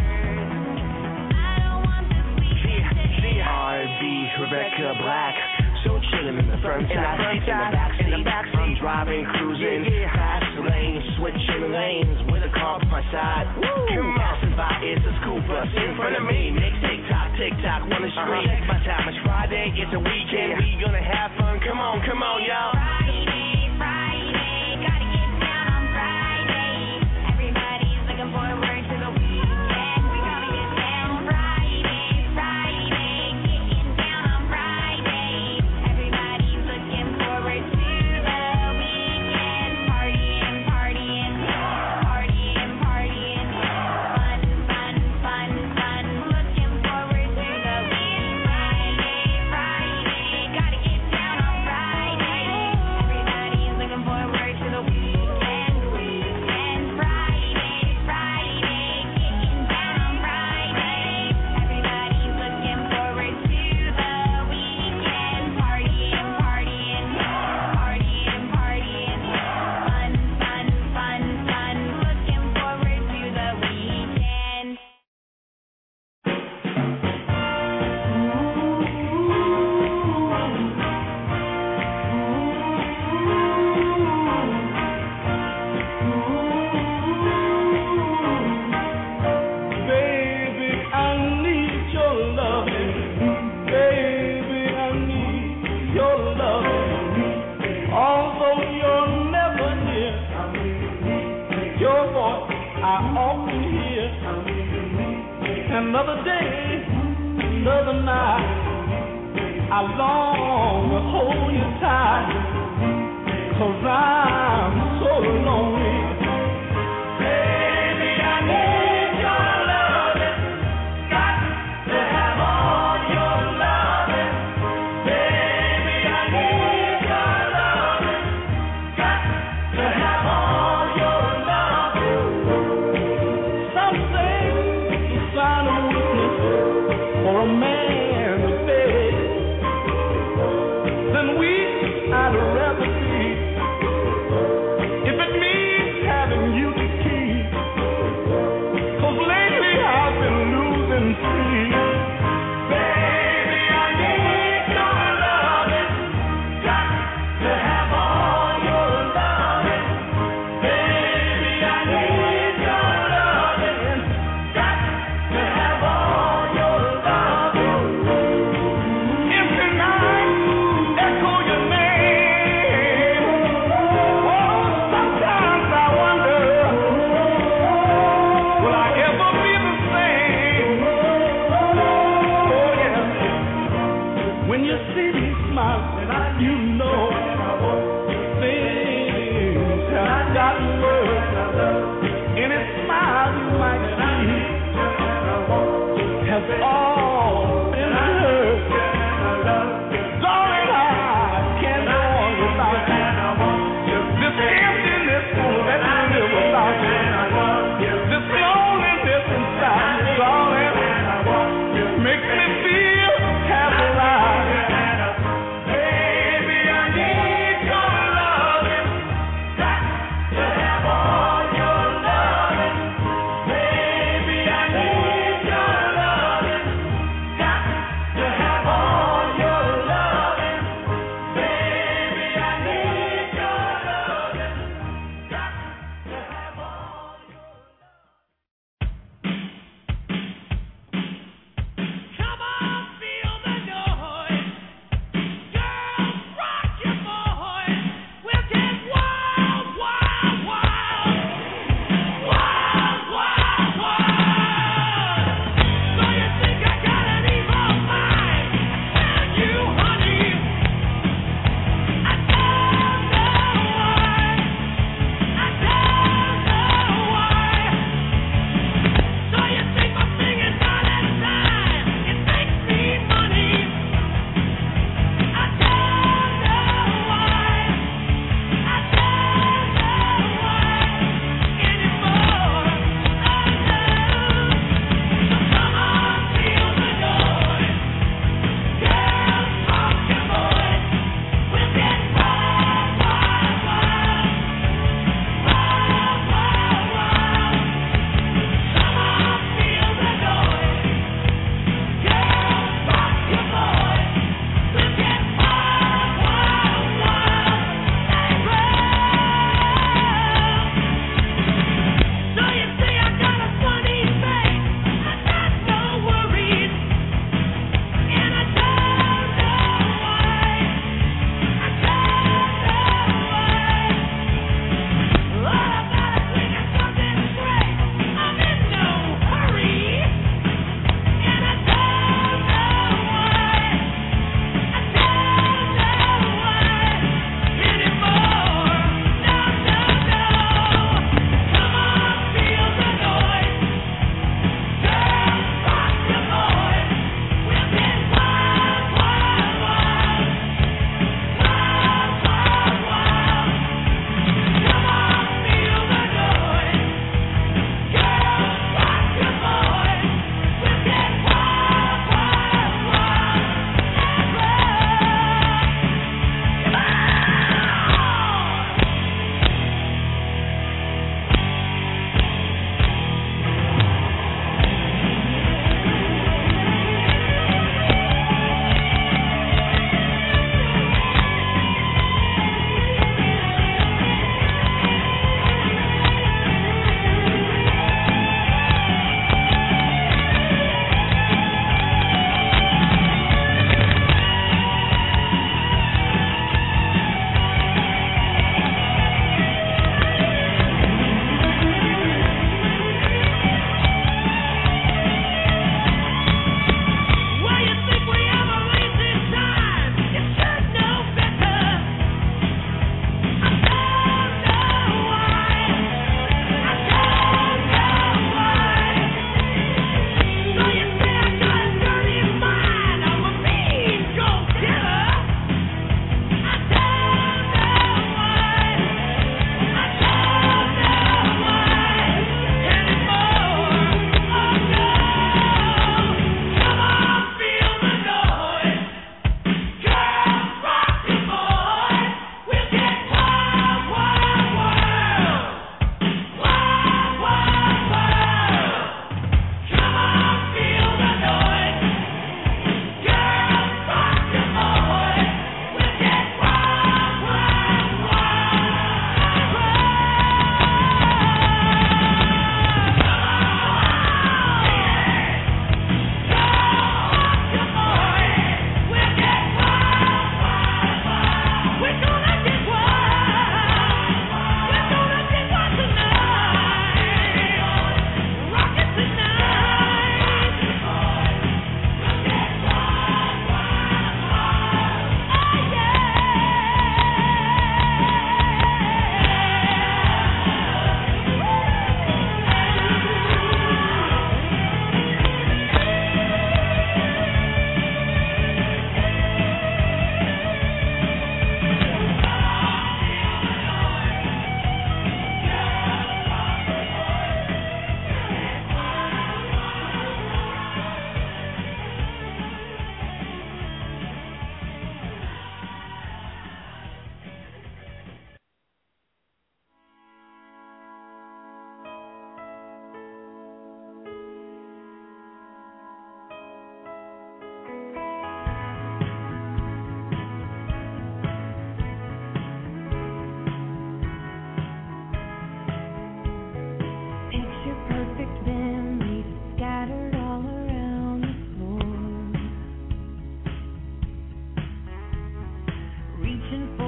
I don't want this weekend to end. R and B, Rebecca Black. So chillin' in the front side, seats in the back seat. I'm driving, cruising, fast lane, switching lanes with a car by my side. Come on, by it's a school bus in front of me. Make tick tock, tick tock, wanna scream. Check my time, it's Friday, it's a weekend. We gonna have fun. Come on, come on, y'all. Friday, Friday, gotta get down on Friday. Everybody's looking forward to the weekend. We gotta get down Friday, Friday, getting down on Friday. Everybody's looking forward to the weekend. Partying, partying, partying, partying. Fun, fun, fun, fun. Looking forward to the weekend. Friday, Friday, gotta get down on Friday. Everybody's looking forward to the weekend, weekend. Friday, Friday, getting down on Friday. Everybody's looking forward to the weekend. Partying, partying, partying, partying. Fun, fun, fun, fun. Looking forward to the weekend. Baby, I need your loving. Baby, I need your loving. Although you're never here, your voice I often hear. Another day, another night, I long to hold you tight. 'Cause I'm so lonely. Baby, I need your loving. Got to have all your loving. Baby, I need your loving. Got to have all your loving. Some say it's a sign of weakness for a man to beg. Then weak I'd rather be. If it means having you to keep. 'Cause lately I've been losing sleep. Baby, I need your loving. Got to have all your loving. Baby, I need your loving. Got to have all your loving. If tonight echo your name. you know things have gotten worse. Any smile you might see has all been hurt. Darling, I can't go on without you. This emptiness won't let me live without you. This loneliness inside me, darling, makes me feel half alive. Baby, I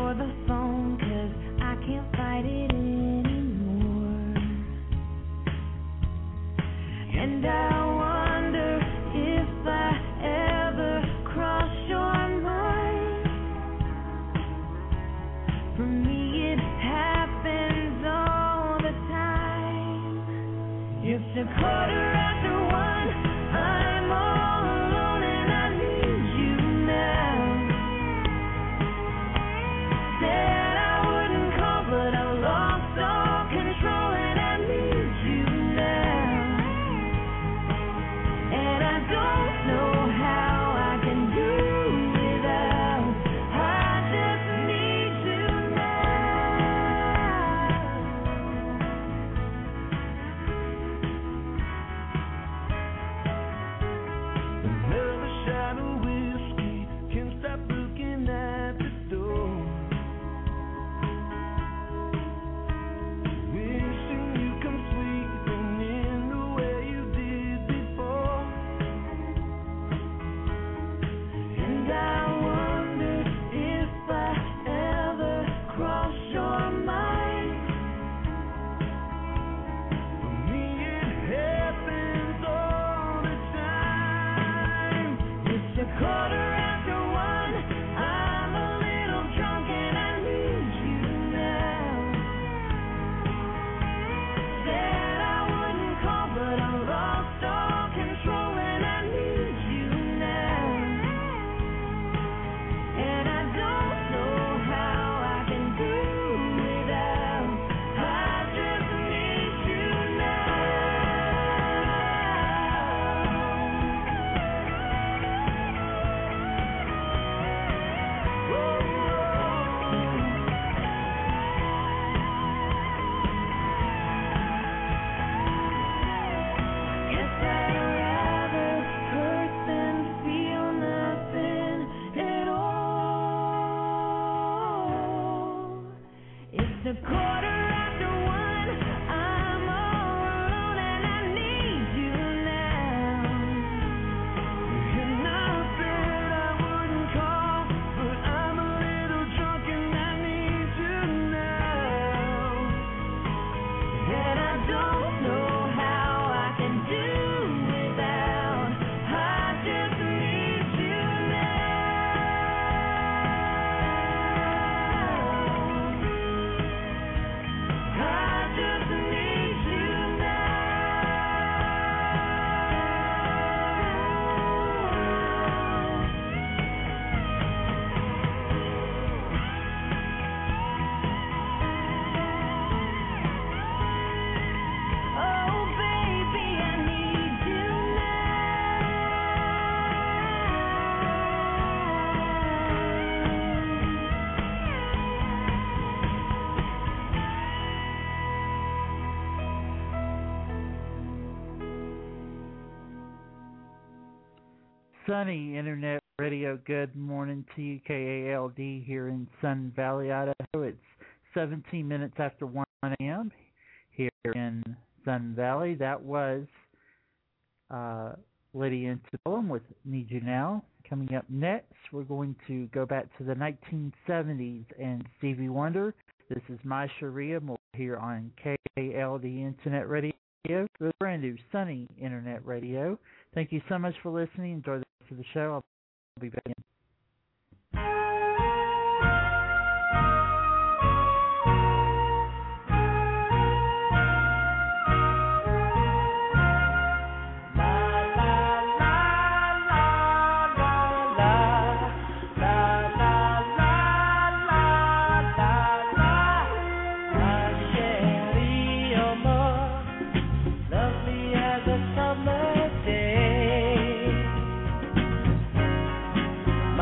for the phone, 'cause I can't fight it anymore. And I wonder if I ever cross your mind. For me it happens all the time. It's a quarter after one, I'm all alone and I need you now. Said I wouldn't call, but I lost all control and I need you now. And I don't know how I can do without. I just need you Another shot of whiskey, can't stop looking at the door. Wishing you come sweeping in the way you did before. And I wonder if I ever cross your mind. For me it happens all the time. It's a quarter after one, I'm a little drunk and I need you now. Said I wouldn't call, but I lost all control and I need you now. And I don't know how I can do without. I just need you now. Guess I'd rather hurt than feel nothing at all. It's a quarter after one, I'm all alone and I need you now. And I said I wouldn't call, but I'm a little drunk and I need you now. And I don't know how I can do without. I just need you now. I just need you now. Oh, baby, I need you Sunny Internet Radio, good morning to you, K A L D here in Sun Valley, Idaho. It's seventeen minutes after one a.m. here in Sun Valley. That was uh, Lydia Antebellum with Need You Now. Coming up next, we're going to go back to the nineteen seventies and Stevie Wonder. This is My Sharia, more here on K A L D Internet Radio, the brand new Sunny Internet Radio. Thank you so much for listening. Enjoy the rest of the show. I'll be back in. Lovely as a summer day.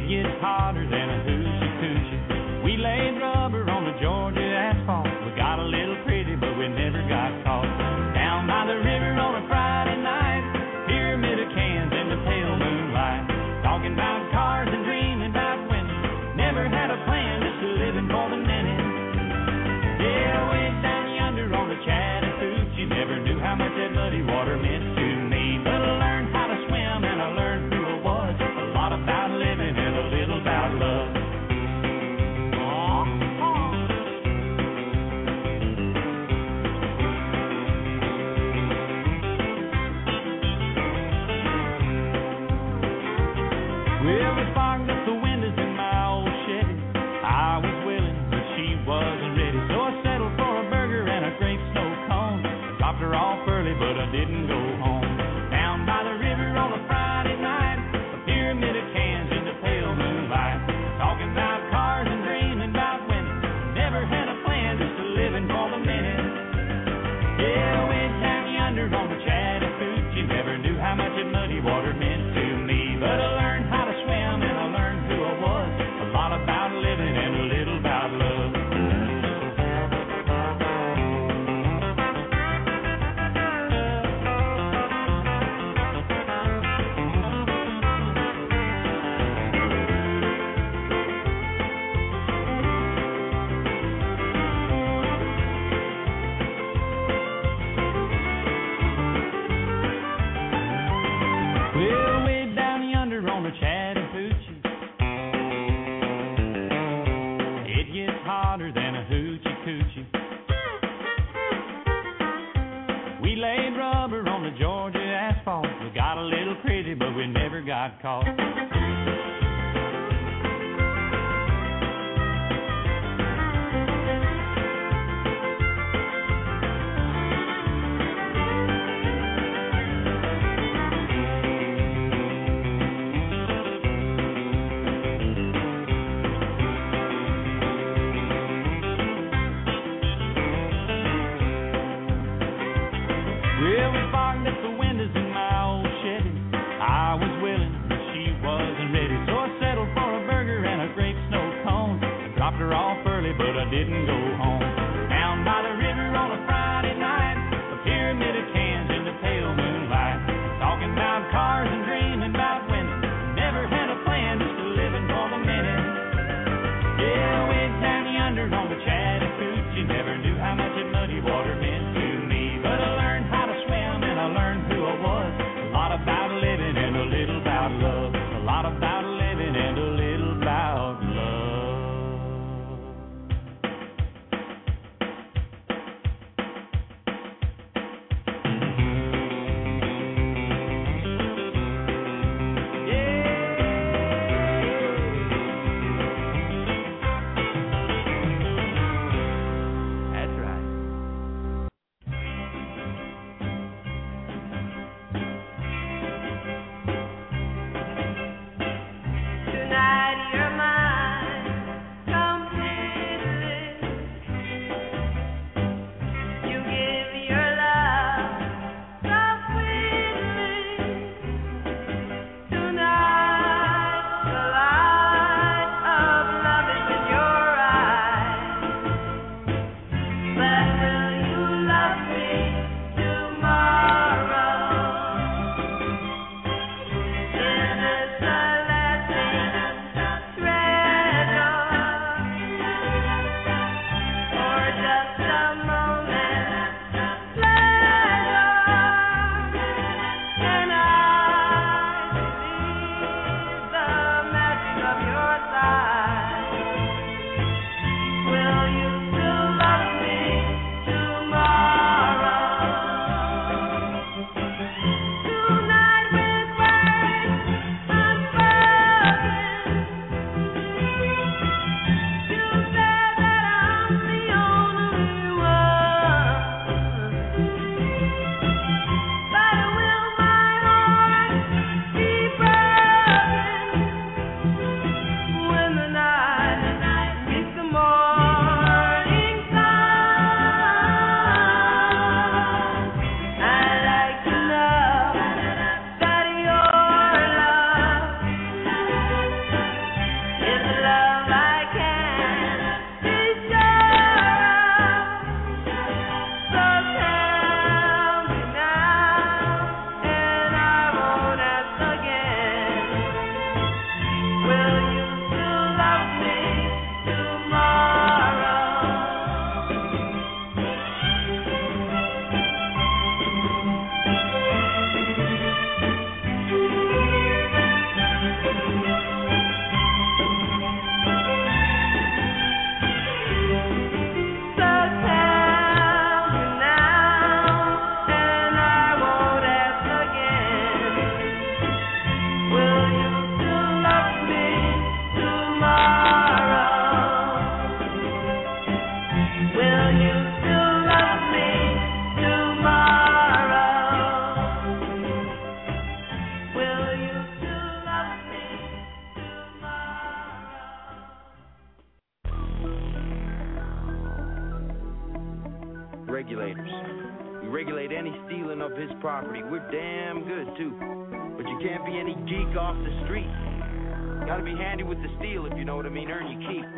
gets hotter than a hoochie coochie. We laid rubber on the Georgia asphalt. We got a little pretty, but we never got caught. Down by the river on a Friday night, pyramid of cans in the pale moonlight. Talking about cars and dreaming about women. Never had a plan, just living for the minute. Yeah, way down yonder on the Chattahoochee. Never knew how much that muddy water meant to me. But I learned how to swim and I learned who I was. A lot about living and a little about love. Well, we fogged up the windows in my old Chevy. I was willing, but she wasn't ready. So I settled for a burger and a grape snow cone. Dropped her off early, but I didn't go home. Down by the river on a Friday night, a pyramid of cans in the pale moonlight. Talking about cars and dreaming about women. Never had a plan, just living for the minute. Yeah, way down yonder on the Chattahoochee. Never knew how much that muddy water meant to me. But I learned how to swim and I learned who I was. A lot about living and a little about love. Well, way down yonder on the Chattahoochee, it gets hotter than a hoochie coochie. We laid rubber on the Georgia asphalt. We got a little pretty, but we never got caught. Well, we fogged up the windows in my old Chevy. I was willing, but she wasn't ready. So I settled for a burger and a grape snow cone. I dropped her off early, but I didn't go home. Down by the river on a Friday night, a pyramid of cans in the pale moonlight. Talking about cars and dreaming about women. Never had a plan, just living for the minute. Yeah, way down yonder on the Chattahoochee. Never knew how much that muddy water meant to me. But I learned how to swim and I learned who I was. A lot about living and a little about love. A lot about living and a little about love. That's right. regulators. We regulate any stealing of his property. We're damn good, too. But you can't be any geek off the street. Gotta be handy with the steel, if you know what I mean. Earn your keep.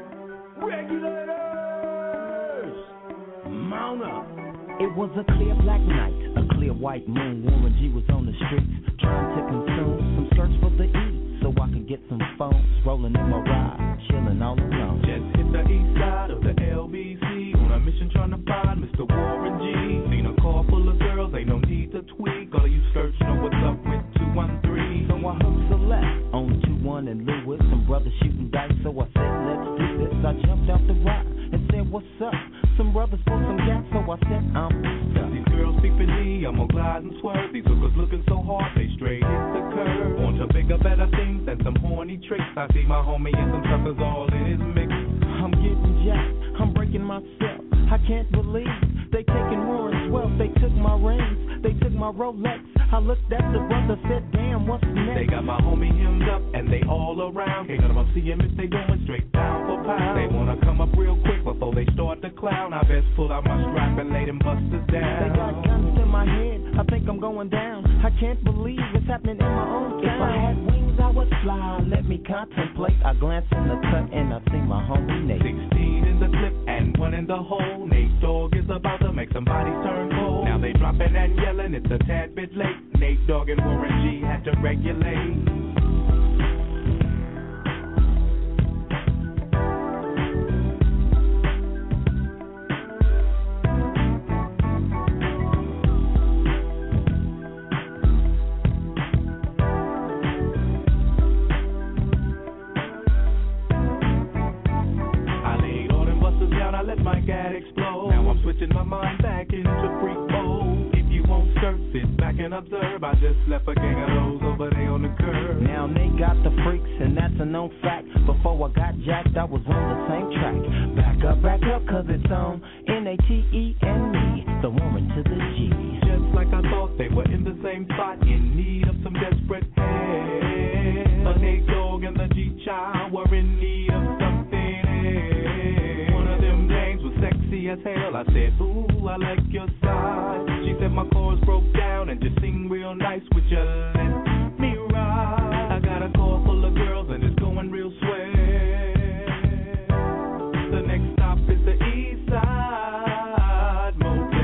Regulators! Mount up. It was a clear black night, a clear white moon. Warren G was on the streets trying to consume some skirts for the E, so I could get some phones. Rolling in my ride, chilling all alone. Just hit the east side of the L B C on a mission trying to find Mister Warren G. Seen a car full of girls, ain't no need to tweak. All of you skirts know what's up with two one three. So I hooked the left on two one and Lewis. Some brothers shooting dice, so I said, let's do this. I jumped out the ride and said, what's up? Some brothers pulled some gas, so I said, I'm stuck. These girls peeping me, I'm gonna glide and swerve. These hookers looking so hard, they straight hit the curve. Want to bigger, better things than some horny tricks. I see my homie and some suckers all in his mix. I'm getting jacked, I'm breaking myself. I can't believe they taking Warren's wealth. They took my rings, they took my Rolex. I looked at the brother, said, damn, what's next? They got my homie hemmed up and they all around. Can't none of them see him if they going straight pound for pound. They wanna come up real quick before they start to clown. I best pull out my strap and lay them busters down. They got guns to my head, I think I'm going down. I can't believe it's happening in my own town. If I had wings, I would fly. Let me contemplate. I glance in the cut and I see my homie Nate. Sixteen in the clip and one in the hole. Nate Dogg is about to make some bodies turn cold. Now they dropping and yelling, it's a tad bit late. Nate Dogg and Warren G had to regulate. My gat explode. Now I'm switching my mind back into freak mode. If you won't skirt, sit back and observe. I just left a gang of those over there on the curb. Now they got the freaks, and that's a known fact. Before I got jacked, I was on the same track. Back up, back up, cause it's on N A T E and me, the woman to the G. Just like I thought, they were in the same spot, in need of some desperate help. But Nate Dogg and the G-Child were in need of something else. Sexy as hell, I said, ooh, I like your side. She said my chords broke down and just sing real nice with you. Let me ride. I got a car full of girls and it's going real swell. The next stop is the East Side Motel.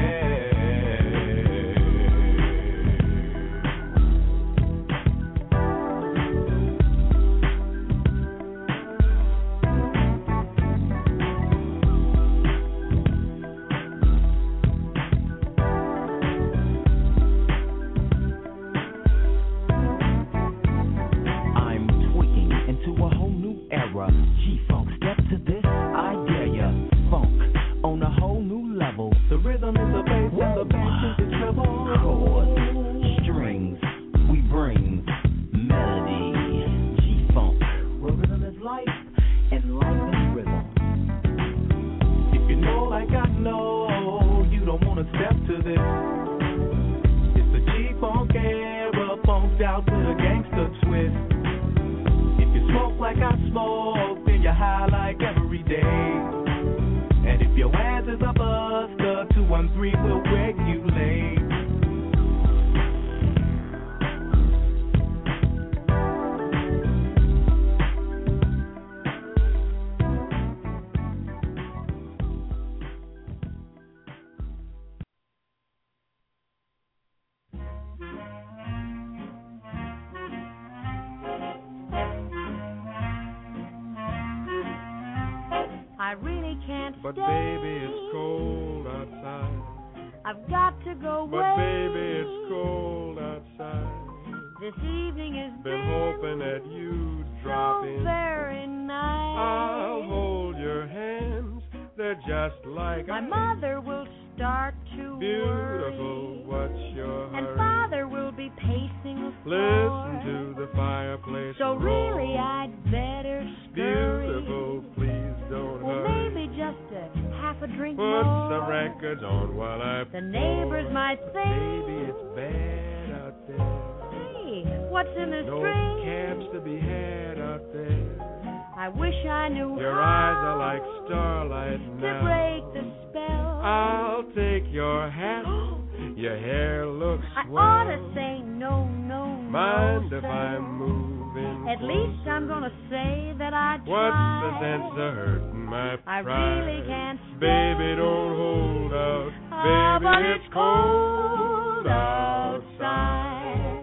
G-Funk, step to this, I dare ya. Funk, on a whole new level. The rhythm is the bass and the bass is the treble. Chords, strings, we bring melody. G-Funk, where rhythm is life and life is rhythm. If you know like I know, you don't wanna step to this. It's the G-Funk era, funked out with a gangster twist. Smoke like I smoke, then you're high like every day. And if your ass is a buster, two one three will regulate. I really can't But stay. baby, it's cold outside. I've got to go away. But baby, it's cold outside. This evening has Been been hoping that you'd drop so in. very nice. I'll hold your hands. They're just like My ice. mother will start to Beautiful, worry, what's your and hurry? father will be pacing the floor. Listen to the fireplace So roar. really, I'd better scurry. Beautiful, please don't Or hurry. maybe just a half a drink Put more. some records on while I The neighbors pour. might think, Baby, it's bad out there. hey, what's in this No drink? cabs to be had out there. I wish I knew Your how eyes are like starlight to now. break the spell. I'll take your hat. Your hair looks I swell. ought to say no, no, Mind no, if sir. I'm moving At least I'm gonna say that I tried. What's the sense of hurting my I pride? really can't stay. Baby, don't hold out. Ah, Baby, but it's it's cold cold outside.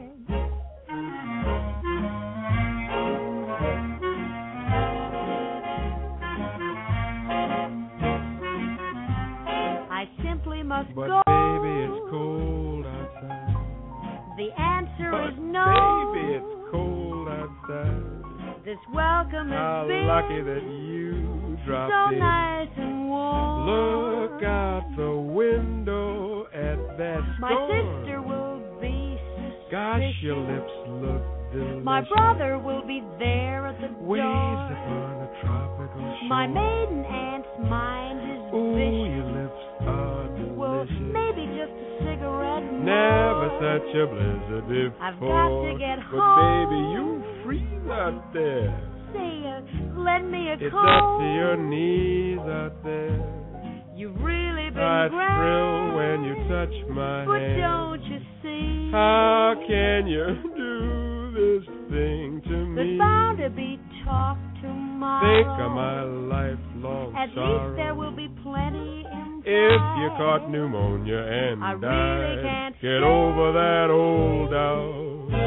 I simply must But go. baby, it's cold outside. The answer But is no. baby, it's cold outside. This welcome has How been lucky that you dropped so in. nice and warm. Look out the window at that My storm. sister will be suspicious. Gosh, your lips look delicious. My brother will be there at the Waves door. upon a tropical shore. My maiden aunt's mind is Ooh, vicious. your lips are Well, delicious. maybe just a cigarette more. Never such a blizzard before. I've got to get but home. baby, you freeze out there. Say, uh, lend me a It's coat. up to your knees out there. You've really been I grand. thrill when you touch my But hand. don't you see? How can you do this thing to me? There's bound to be talk tomorrow. Think of my lifelong At sorrow. least there will be plenty inside. If you caught pneumonia and I really died, can't get stay. over that old doubt.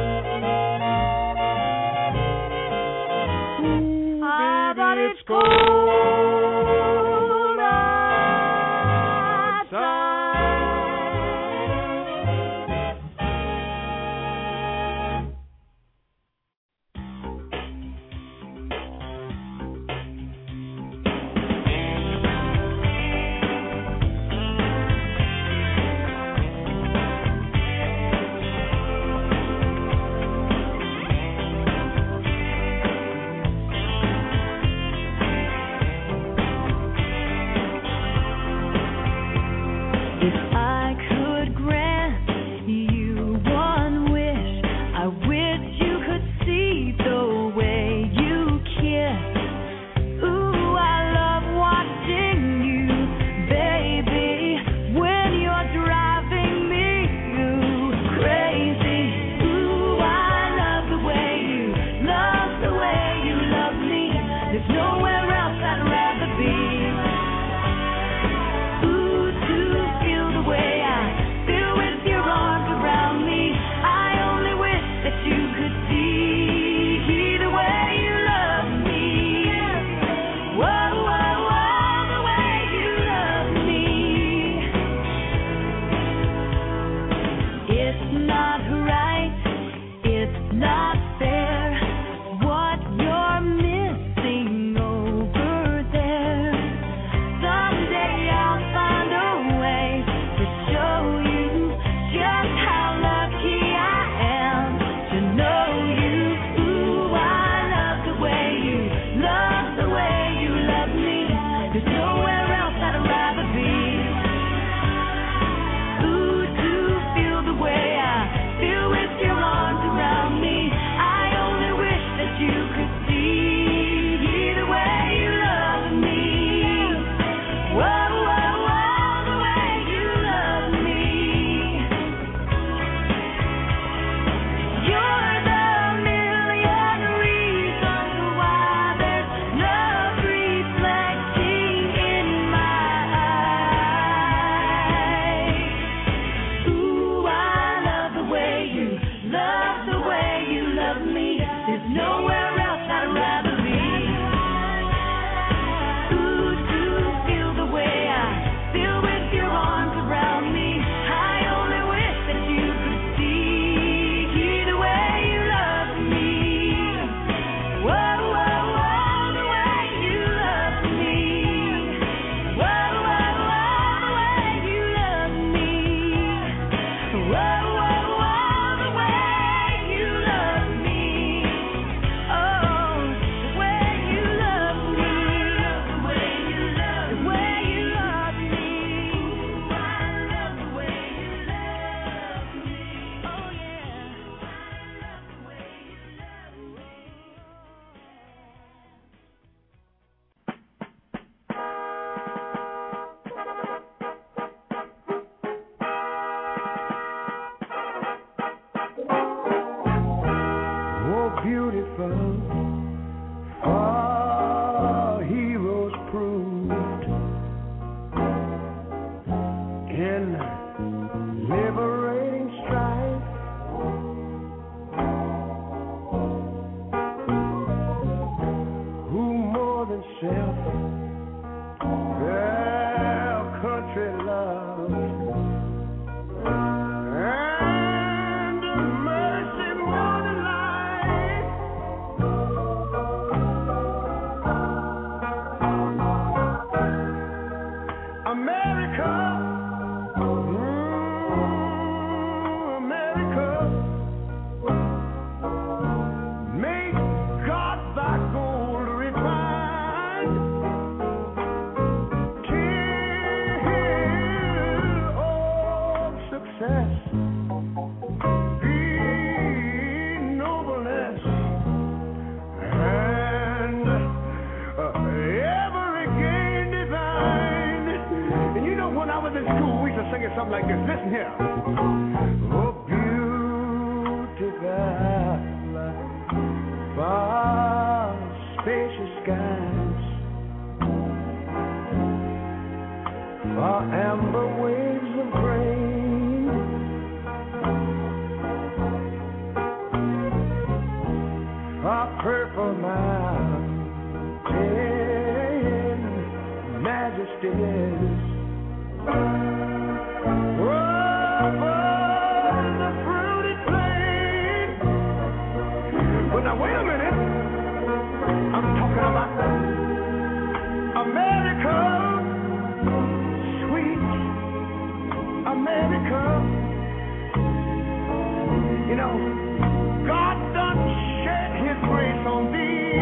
Ooh, Ah, but baby, it's it's cold outside. beautiful for heroes proved in liberating strife. Who more than self their country loved, and mercy more than life. America, mm, America, make God thy gold refined, till all success be nobleness, and uh, every gain divine. And you know, when I was in school, we used to sing it something like this. Listen here. Oh, beautiful, far spacious skies, far amber waves of grain, far purple mountain majesties, over the fruited plain. But now wait a minute, I'm talking about America, sweet America. You know, God done shed his grace on thee.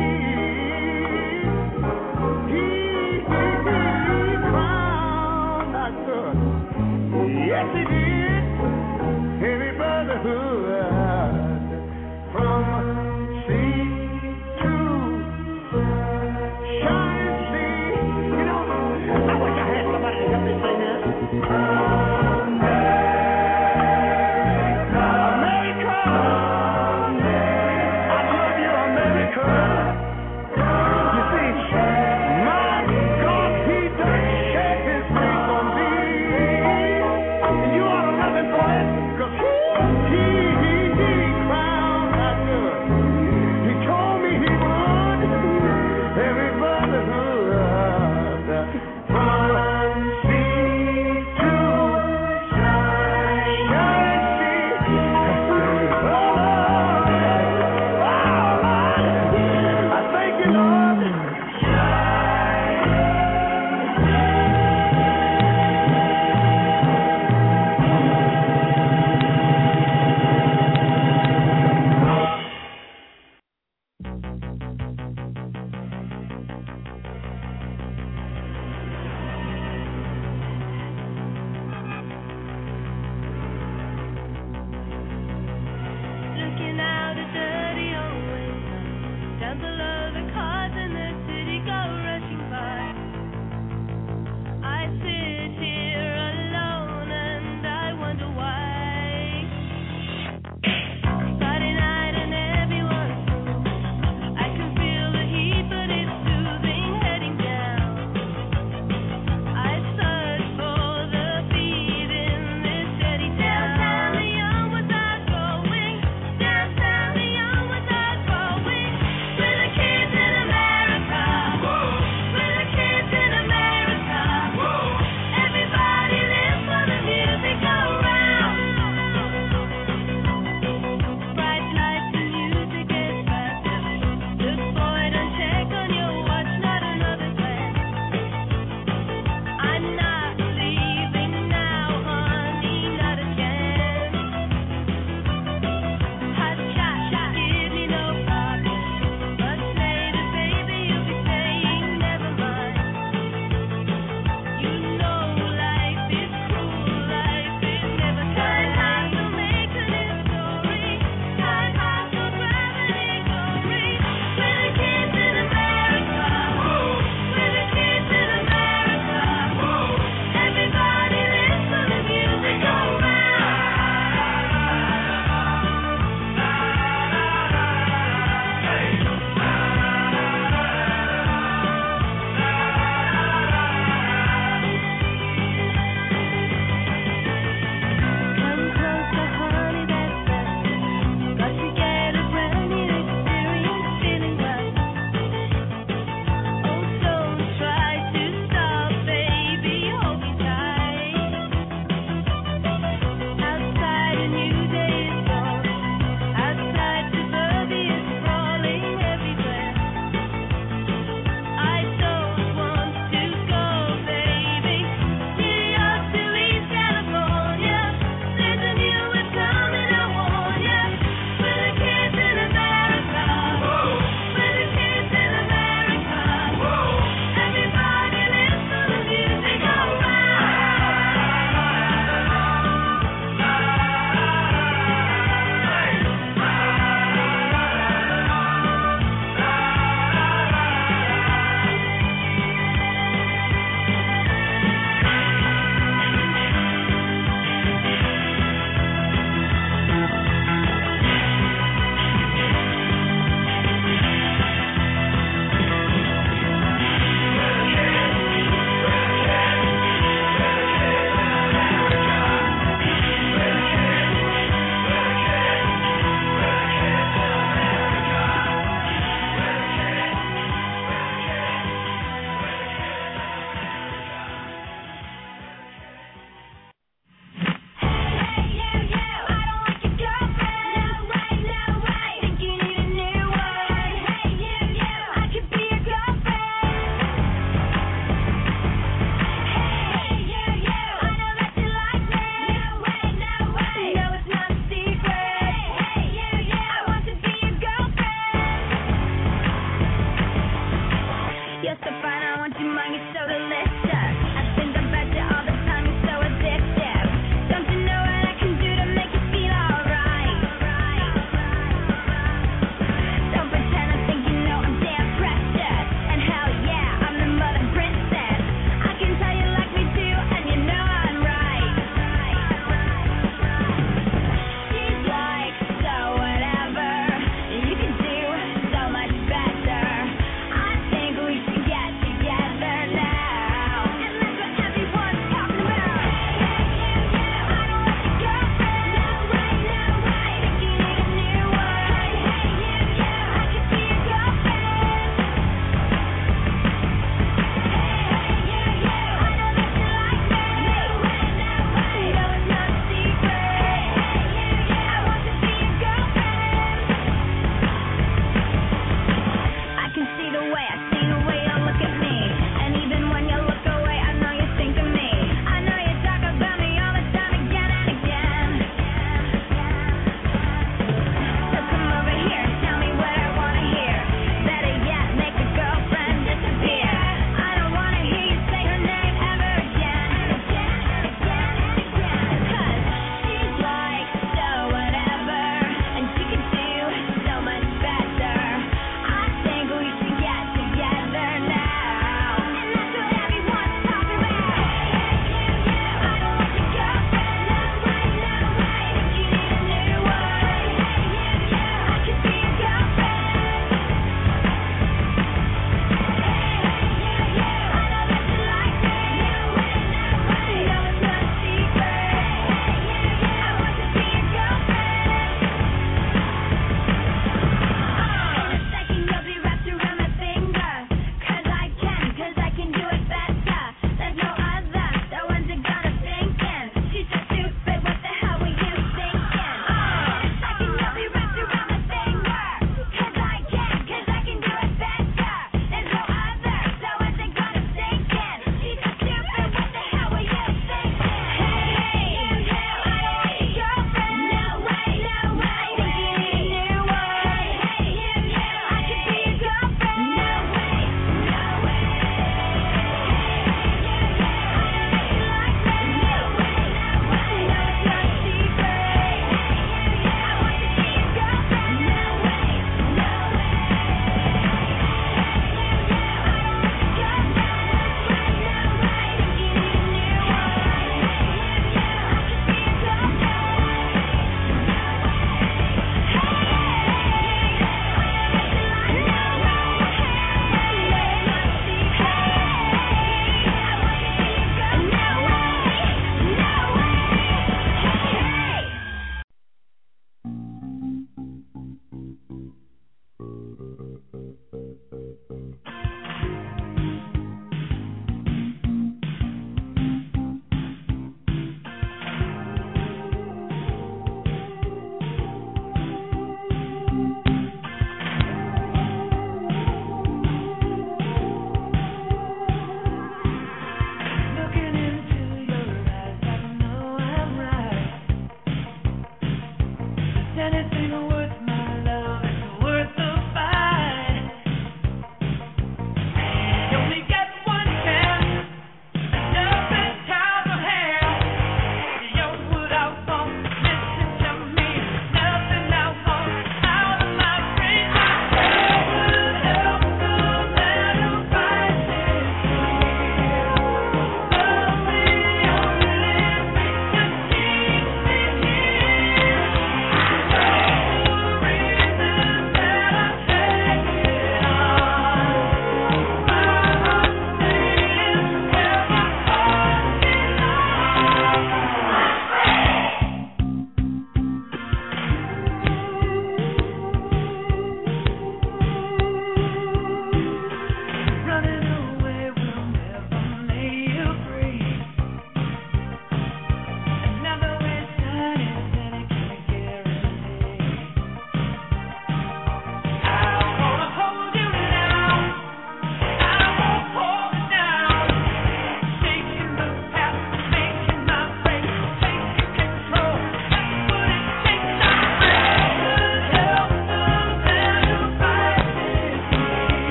He, he, he crowned thy good. Yes, he did. Every brotherhood from sea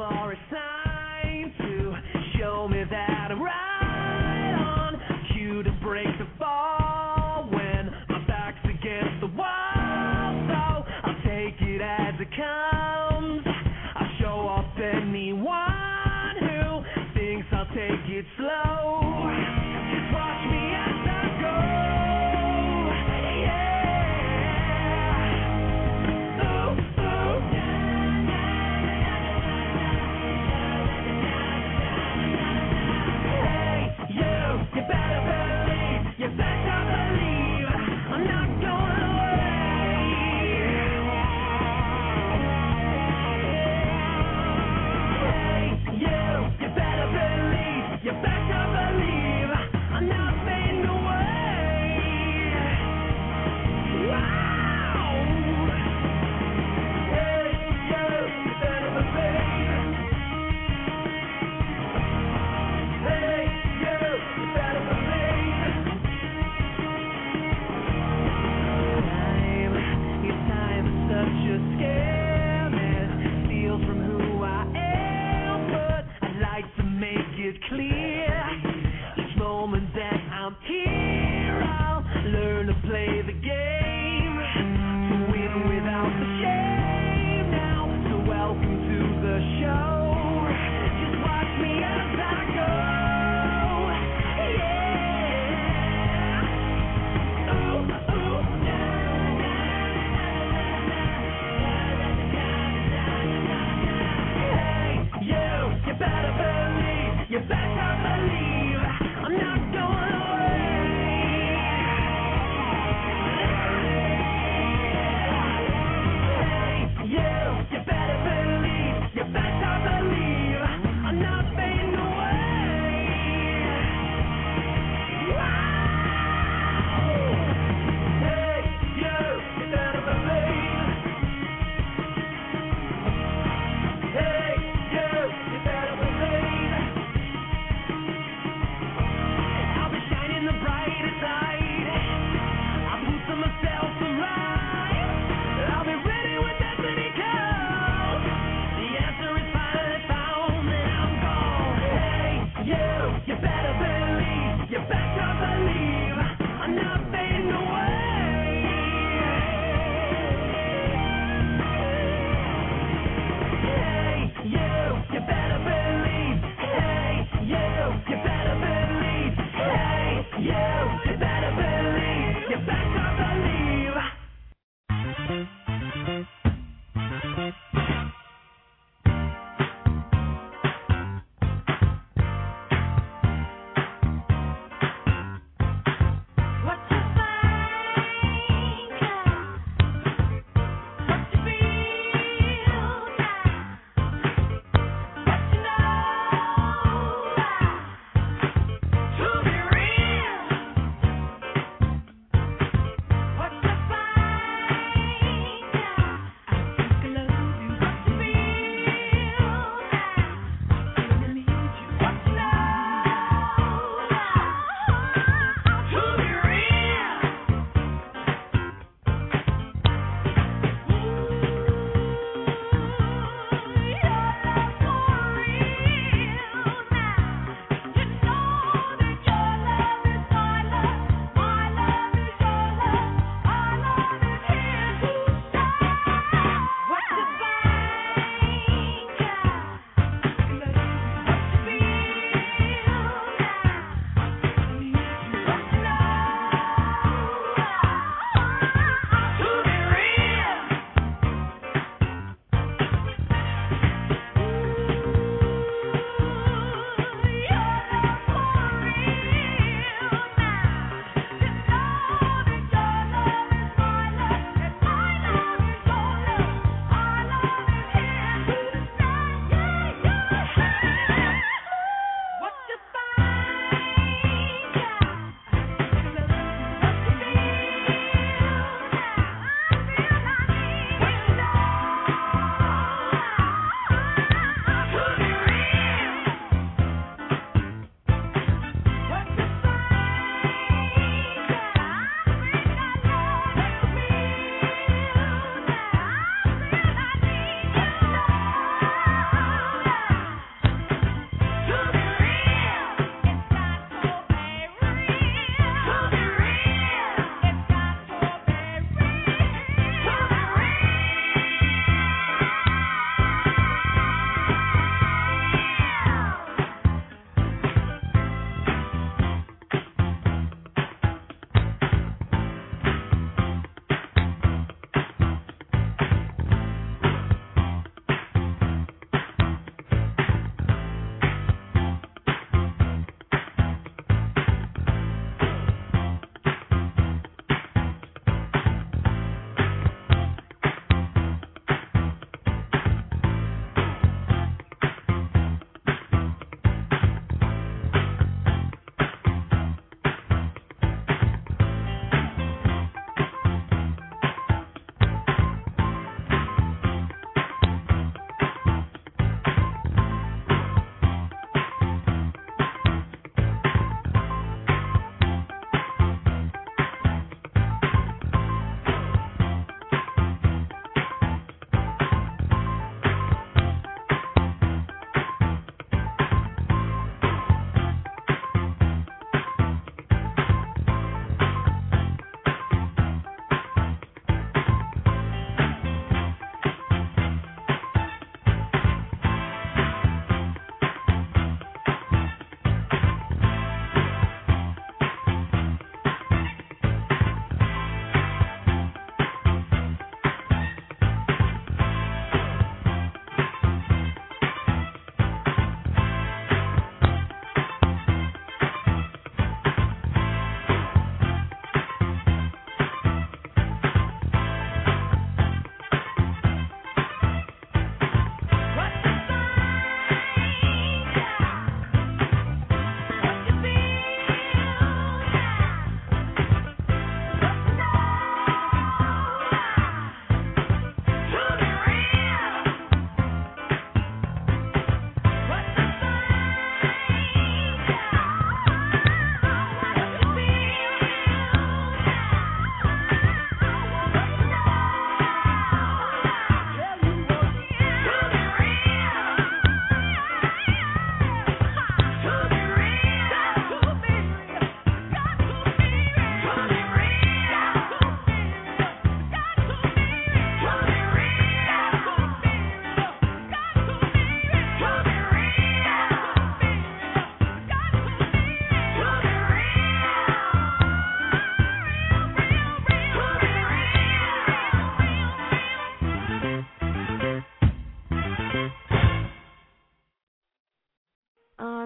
are a sign to show me that I'm right on cue to break the fall when my back's against the wall. So I'll take it as it comes. I'll show off anyone who thinks I'll take it slow. Just watch me as I go. Yeah. Ooh, ooh.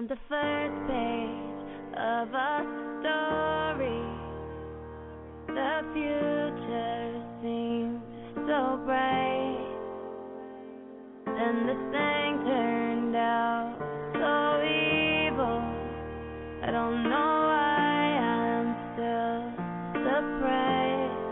on the first page of a story. The future seems so bright, and this thing turned out so evil. I don't know why I'm still surprised.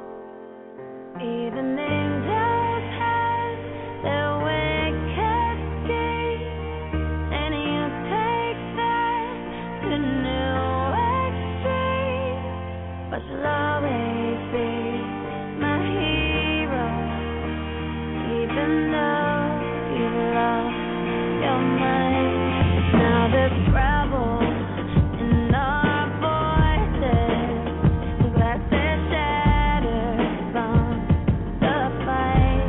Even angels have their wicked deeds, and you take that to new extremes. But you'll always be my hero, even though you've lost your mind. Now there's gravel in our voices, glasses shattered from the fight,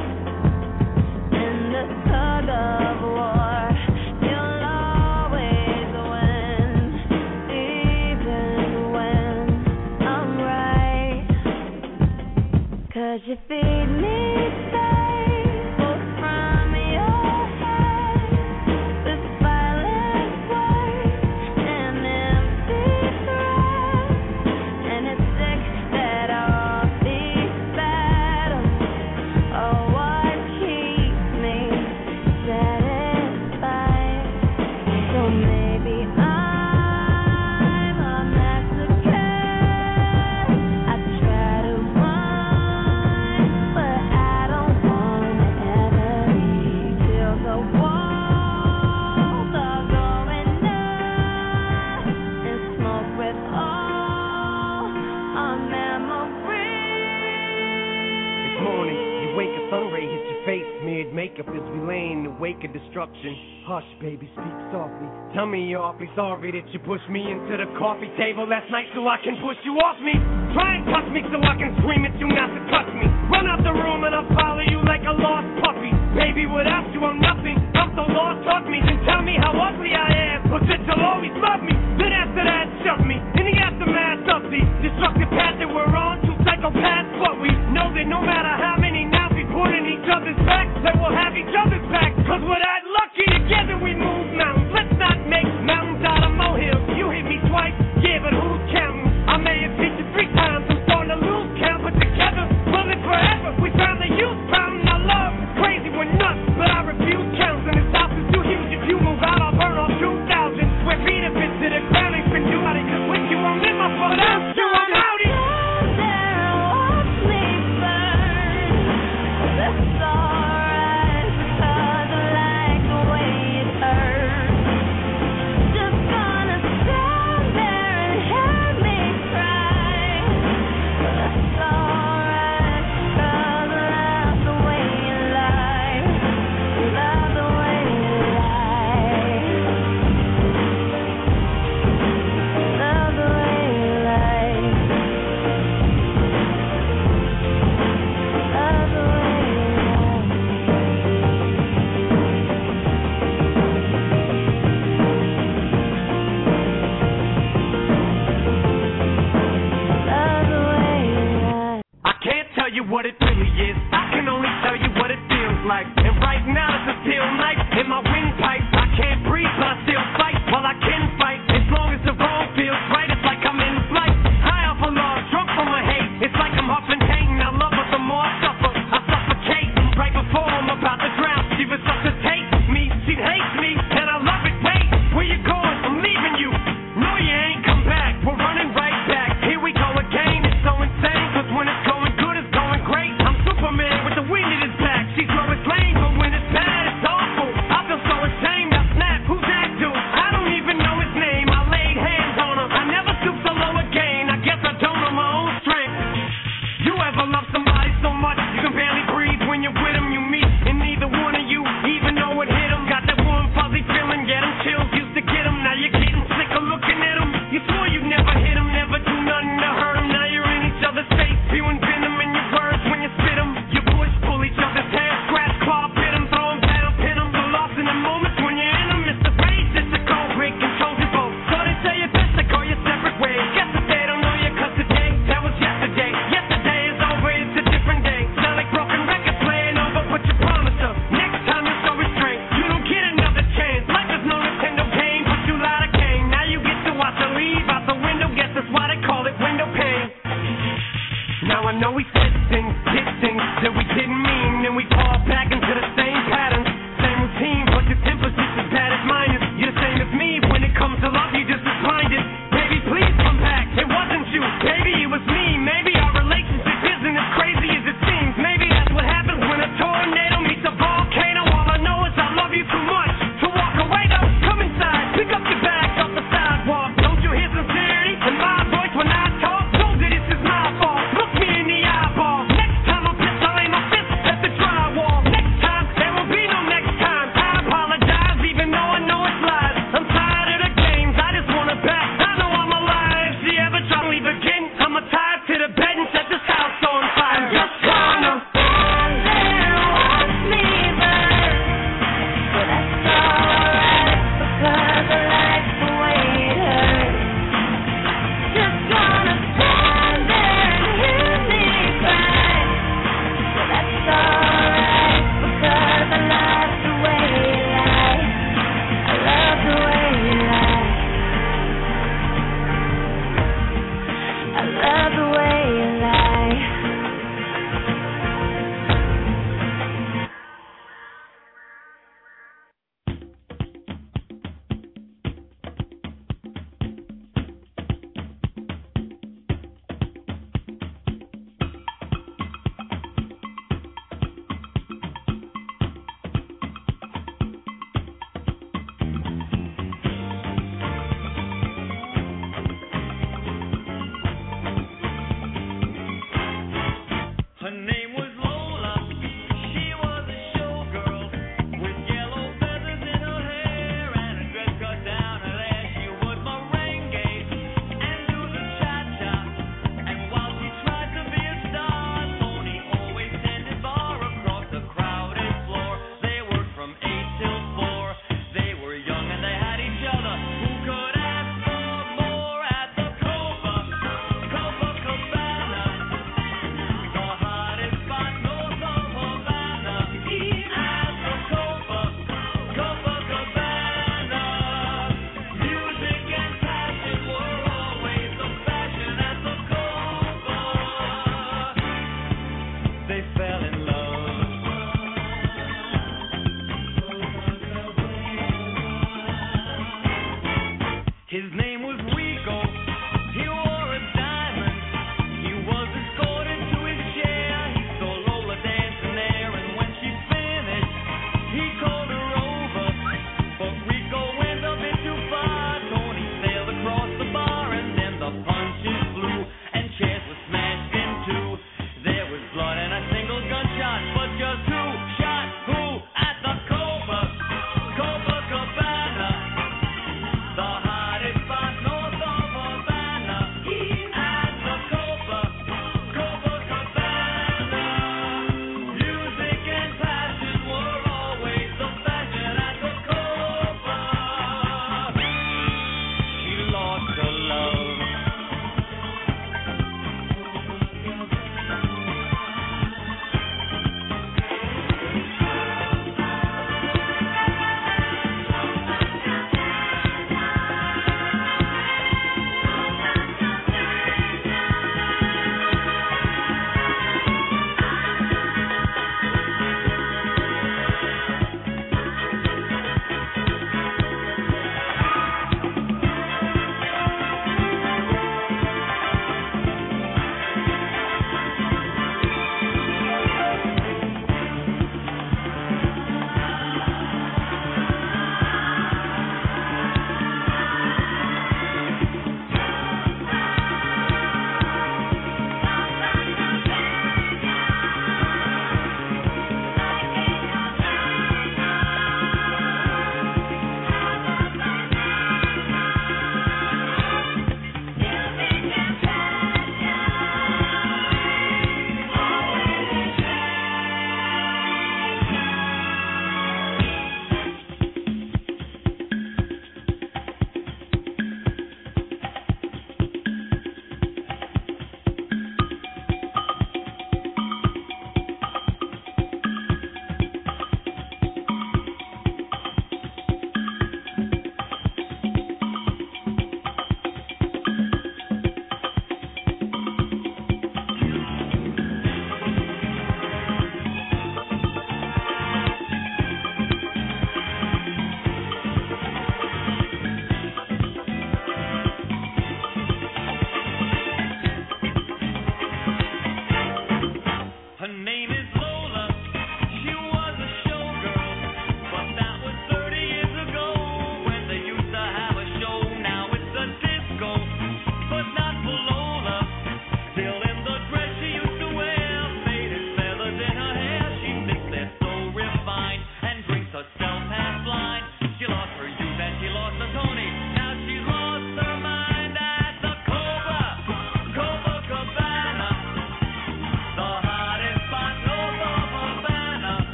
in the tug of war. You'll always win, even when I'm right. 'Cause you feed me staples from your head, this violent words and empty threats. And it's sick that all these battles are what keeps me satisfied. So maybe I'm a masochist. I try to run, but I don't wanna ever leave till the walls are going up and smoke with all our memories. It's morning, you wake up, sun ray hits your face. Mid makeup as we lay in the wake of destruction. Hush, baby, speak softly. Tell me you're awfully sorry that you pushed me into the coffee table last night so I can push you off me. Try and touch me so I can scream at you not to touch me. Run out the room and I'll follow you like a lost puppy. Baby, without you I'm nothing. I'm so lost, talk me. Then tell me how ugly I am, but that you'll always love me. Then after that, shove me in the aftermath of the destructive path that we're on. Two psychopaths, but we know that no matter how many now we put in each other's back, that we'll have each other's back. 'Cause we're that lucky, together we move mountains. Let's not make mountains out of molehills. You hit me twice, yeah, but who's counting? I may have hit you three times, I'm starting to lose count, but together we'll live forever. We found the youth fountain. Our love is crazy, we're nuts, but I refuse counts. And this house is too huge. If you move out, I'll burn off two thousand square feet of it to the ground. Ain't been you out of cause with you won't live my foot out. You I'm out here. That's alright, 'cause I like the way it hurts. Just gonna stand there and hear me cry. That's alright, 'cause I love the way you lie. Love the way you lie. Love the way you lie. Love the way you lie. Love the way you lie. I can't tell you what it really is. I can only tell you what it feels like. And right now it's a steel knife in my windpipe. I can't breathe, but I still fight while I can fight. As long as the wrong feels right, it's like I'm in flight. High off of love, drunk from my hate. It's like I'm huffing pain. I love her the more I suffer. I suffocate right before I'm about to drown. She resuscitates me. She hates me, and I love it. Wait, where you going? I'm leaving you. No, you ain't come back. We're running right back. Here we go again. It's so insane, 'cause when it's going good, it's going great. I'm Superman with the wind in his back. She's Lois Lane, but when it's bad, it's awful. I feel so ashamed. I snap. Who's that dude? I don't even know his name. I laid hands on him. I never stoop so low again. I guess I don't know my own strength. You ever love somebody so much you can barely breathe when you're with them? You meet, and neither one of you even know what hit them. Got that one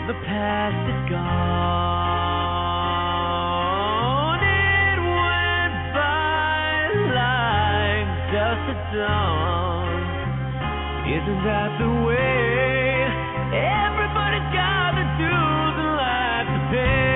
The past is gone. It went by like just a dawn. Isn't that the way? Everybody's got the dues in life to pay.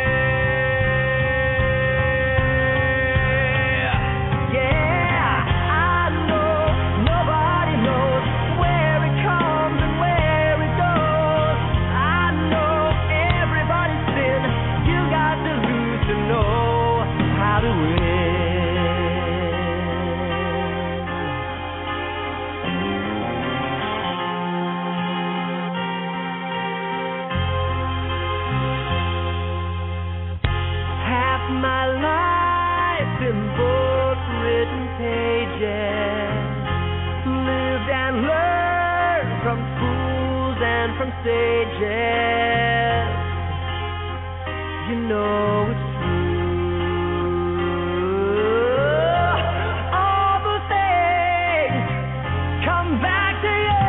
From stages, you know it's true. All the things come back to you.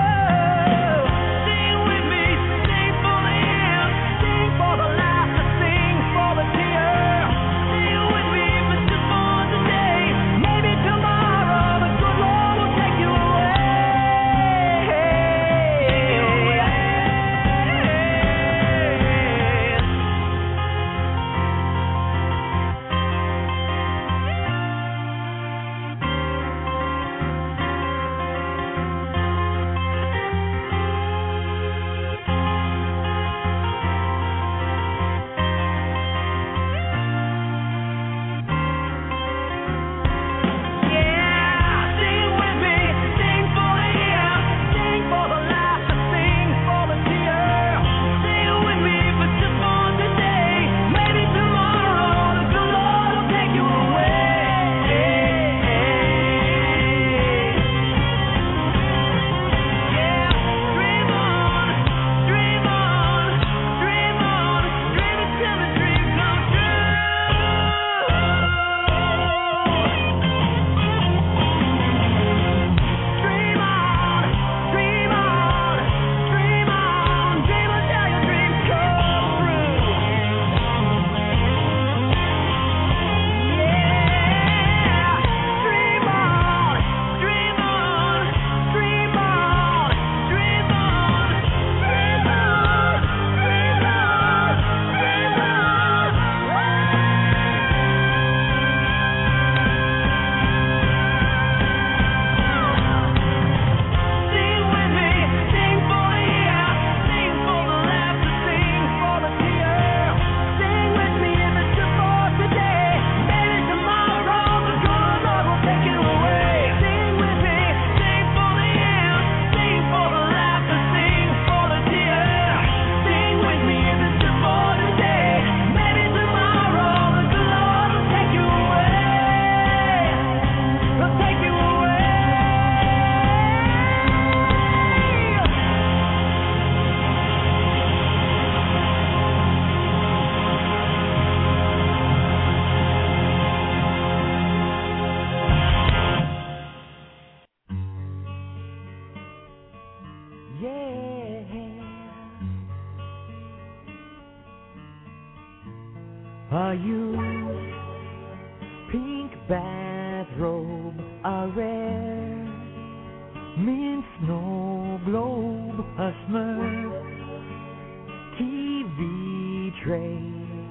Sing with me, sing for the hymn, sing for the laughter, sing for the tear. Sing with me, if it's just for today. Maybe tomorrow the good Lord will take you away. A youth, pink bathrobe, a rare mint snow globe, a Smurf T V tray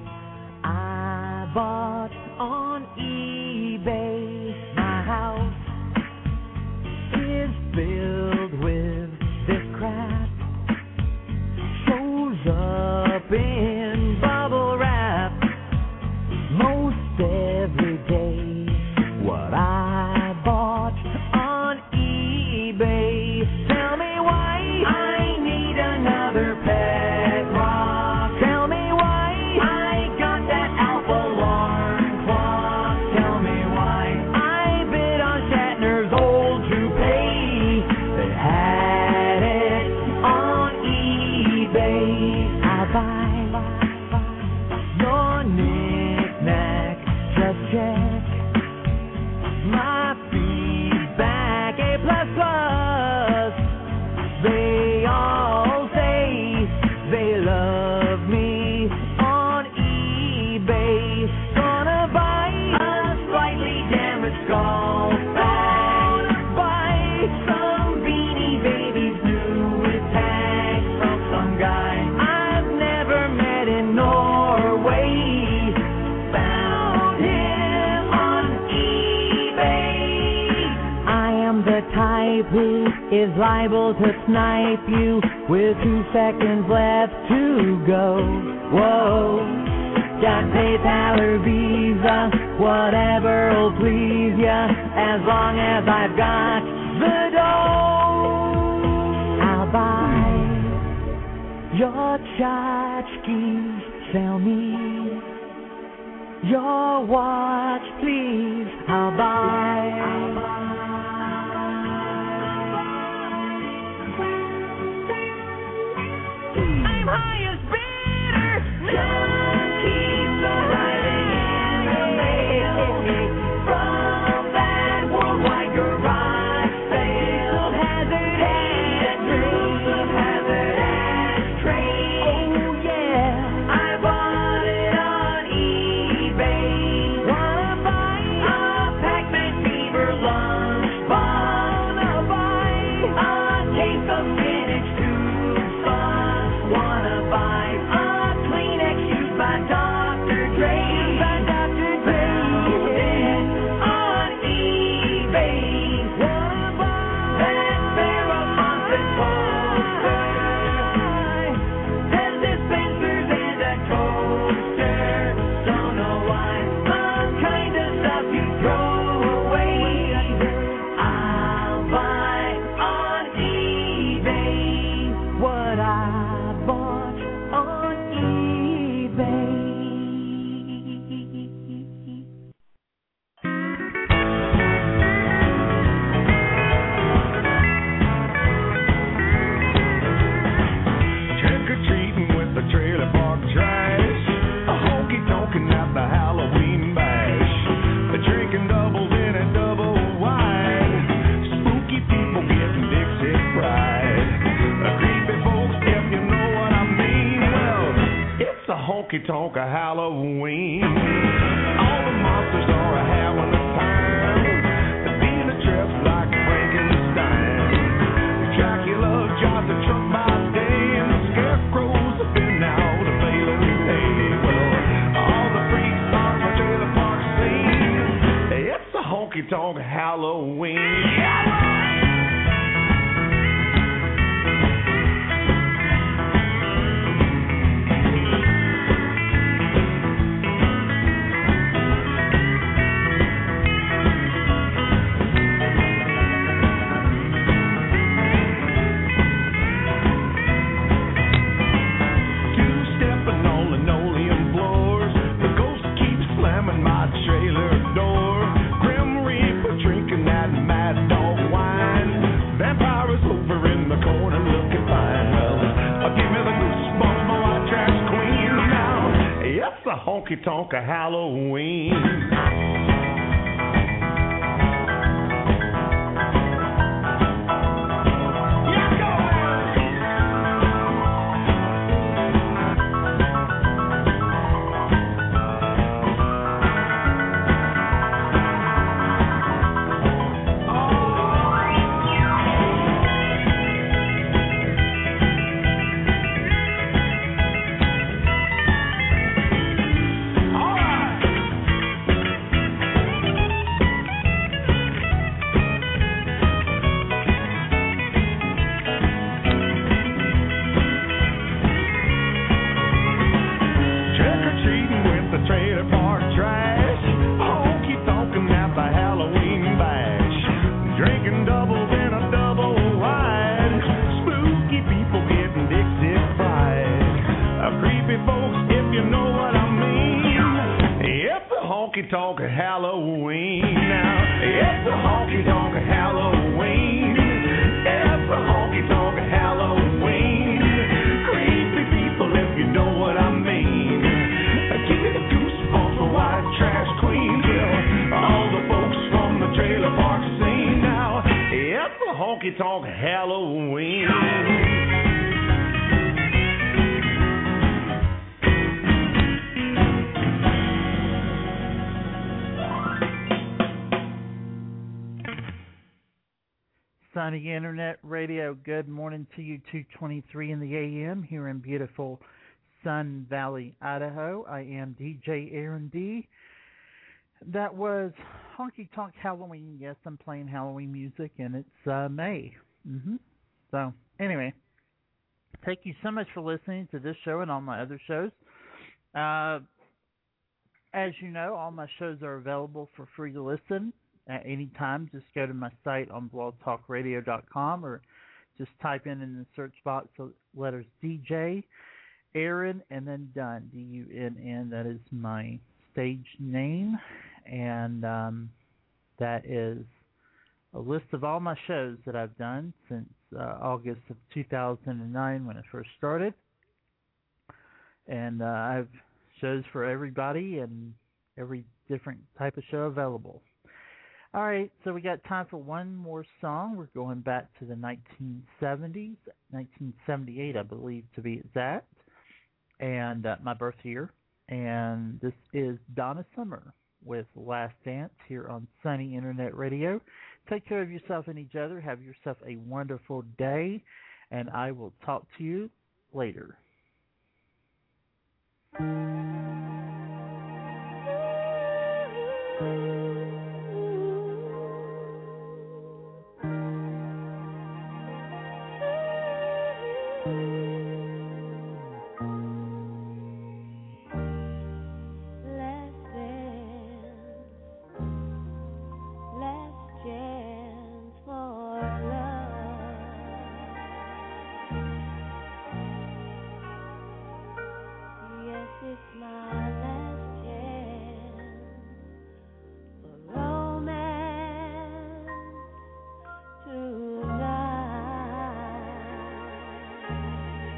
I bought on eBay. My house is filled with this crap, shows up in bubble wrap most every day. What I bought on eBay. Tell me why I need another pet rock. Tell me why I got that Alpha alarm clock. Tell me why I bid on Shatner's old toupee. is liable to snipe you with two seconds left to go. Whoa, got PayPal or Visa, whatever'll please ya, as long as I've got the dough. I'll buy your tchotchkes, sell me your watch, please. I'll buy. I'll buy. I'm highest bidder. None keeps arriving in the mail from that worldwide garage sale. Hazard and groups of hazard ashtrays. Oh yeah, I bought it on eBay. Wanna buy a Pac-Man fever lunchbox? Wanna buy a case of spinach soup sauce? Wanna buy a Kleenex used by Doctor Dre? By Doctor Dre. Found it on eBay. Wanna buy that Farrah Fawcett poster? Ten dispensers and a toaster. Don't know why. Some kind of stuff you throw away. I'll buy on eBay what I bought on eBay. Trick or treating with the trailer park trash. A honky tonkin' at the Halloween bash. A drinking doubles in a double wide. Spooky people getting Dixie fried. A creepy folks, if you know what I mean. Well, it's a honky tonk of Halloween. All the monsters are a having a time. They're being dressed like Frankenstein. Dracula drives a truck by day, and the scarecrows have been out of Balaam Day. Well, all the freaks on the trailer park scene. It's a honky tonk Halloween. Two-stepping on linoleum floors. The ghost keeps slamming my trailer door. Grim Reaper drinking that mad dog wine. Vampire is over in the corner looking fine. Well, uh, give me the goosebumps, my white trash queen. Now, it's a honky tonk of Halloween. Trick or treating with the trailer park trash. Honky tonkin' at the Halloween bash. Drinking doubles in a double wide. Spooky people getting Dixie fried. Uh, creepy folks, if you know what I mean. It's a honky tonk Halloween. Now, it's a honky tonk Halloween. It's a honky tonk Halloween. Creepy people, if you know what I mean. Uh, Give me the goosebumps, the white trash queen. Well, all the folks from the trailer park scene. Now, it's a honky tonk Halloween. Sunny Internet Radio, good morning to you, two twenty-three in the A M here in beautiful Sun Valley, Idaho. I am D J Aaron D. That was Honky Tonk Halloween. Yes, I'm playing Halloween music, and it's uh, May. hmm So, anyway, thank you so much for listening to this show and all my other shows. Uh, as you know, all my shows are available for free to listen at any time. Just go to my site on blog talk radio dot com or just type in in the search box the letters D J, Aaron, and then Dunn, D U N N. That is my stage name, and um, that is a list of all my shows that I've done since uh, August of two thousand nine when I first started. And uh, I have shows for everybody and every different type of show available. All right, so we got time for one more song. We're going back to the nineteen seventies, nineteen seventy-eight, I believe, to be exact, and uh, my birth year. And this is Donna Summer with Last Dance here on Sunny Internet Radio. Take care of yourself and each other. Have yourself a wonderful day, and I will talk to you later. Tonight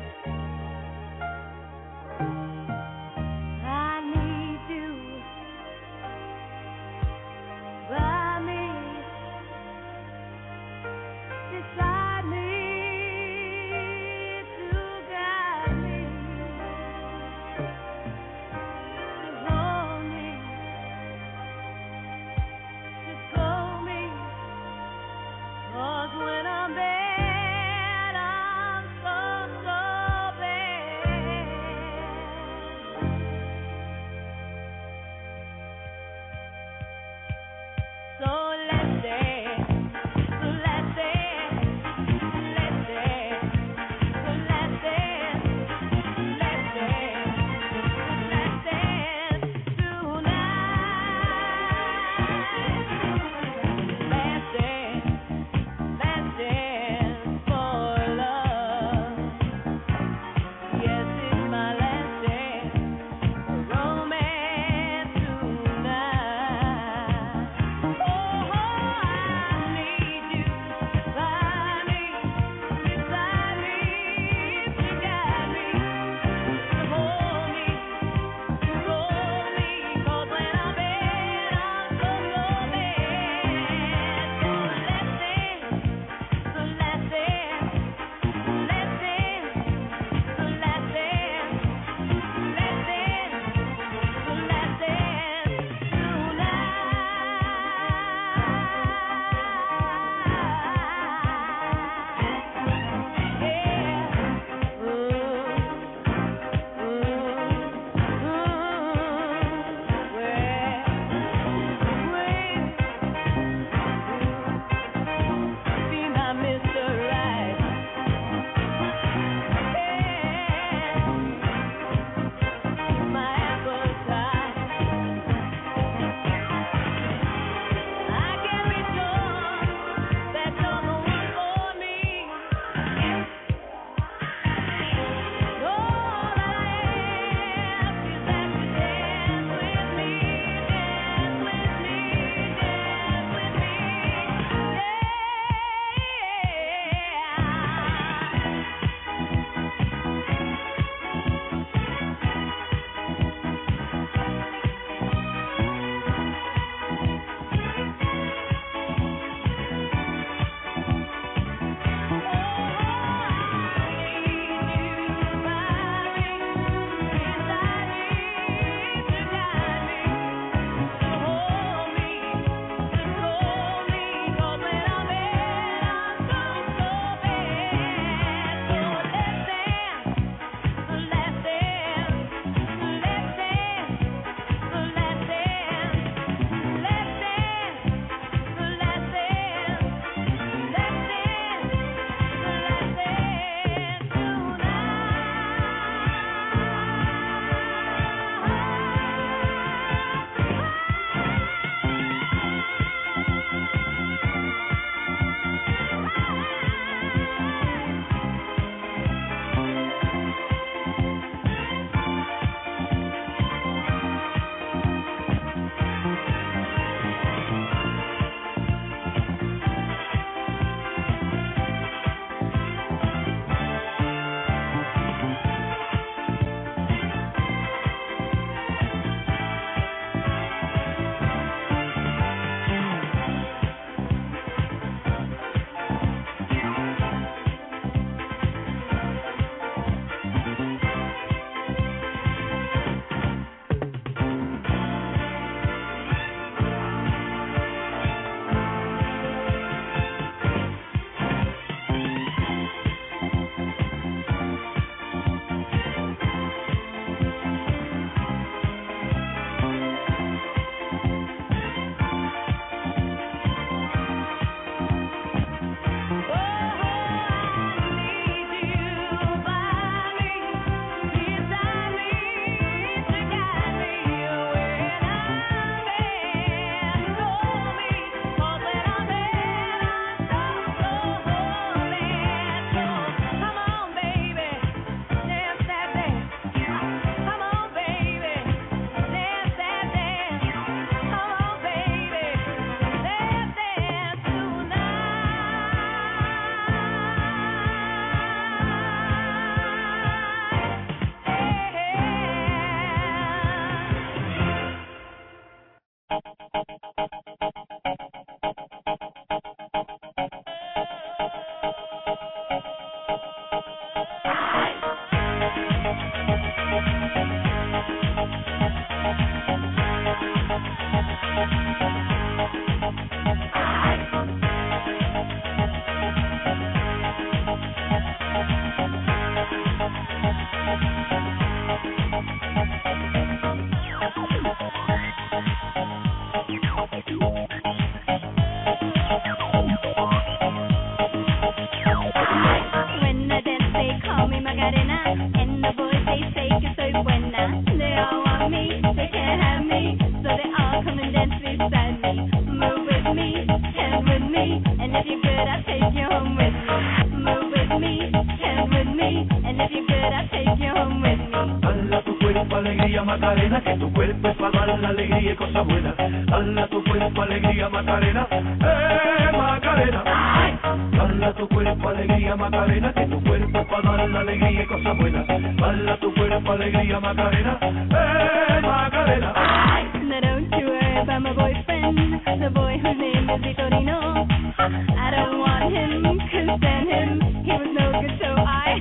Macarena, and the boys they say que soy buena. They all want me, they can't have me, so they all come and dance beside me. Move with me, hand with me, and if you're good, I'll take you home with me. Move with me, hand with me, and if you're good, I'll take you home with me. Dala tu cuerpo alegría Macarena, que tu cuerpo es para dar la alegría y cosas buenas. Dala tu cuerpo alegría Macarena, eh Macarena. Dala tu cuerpo alegría Macarena, que tu cuerpo es para dar la alegría y cosas buenas. Dala tu cuerpo alegría Macarena, eh Macarena. Now don't you worry about my boyfriend, the boy whose name is Vitorino. I don't want him, couldn't stand him, he was no good, so I.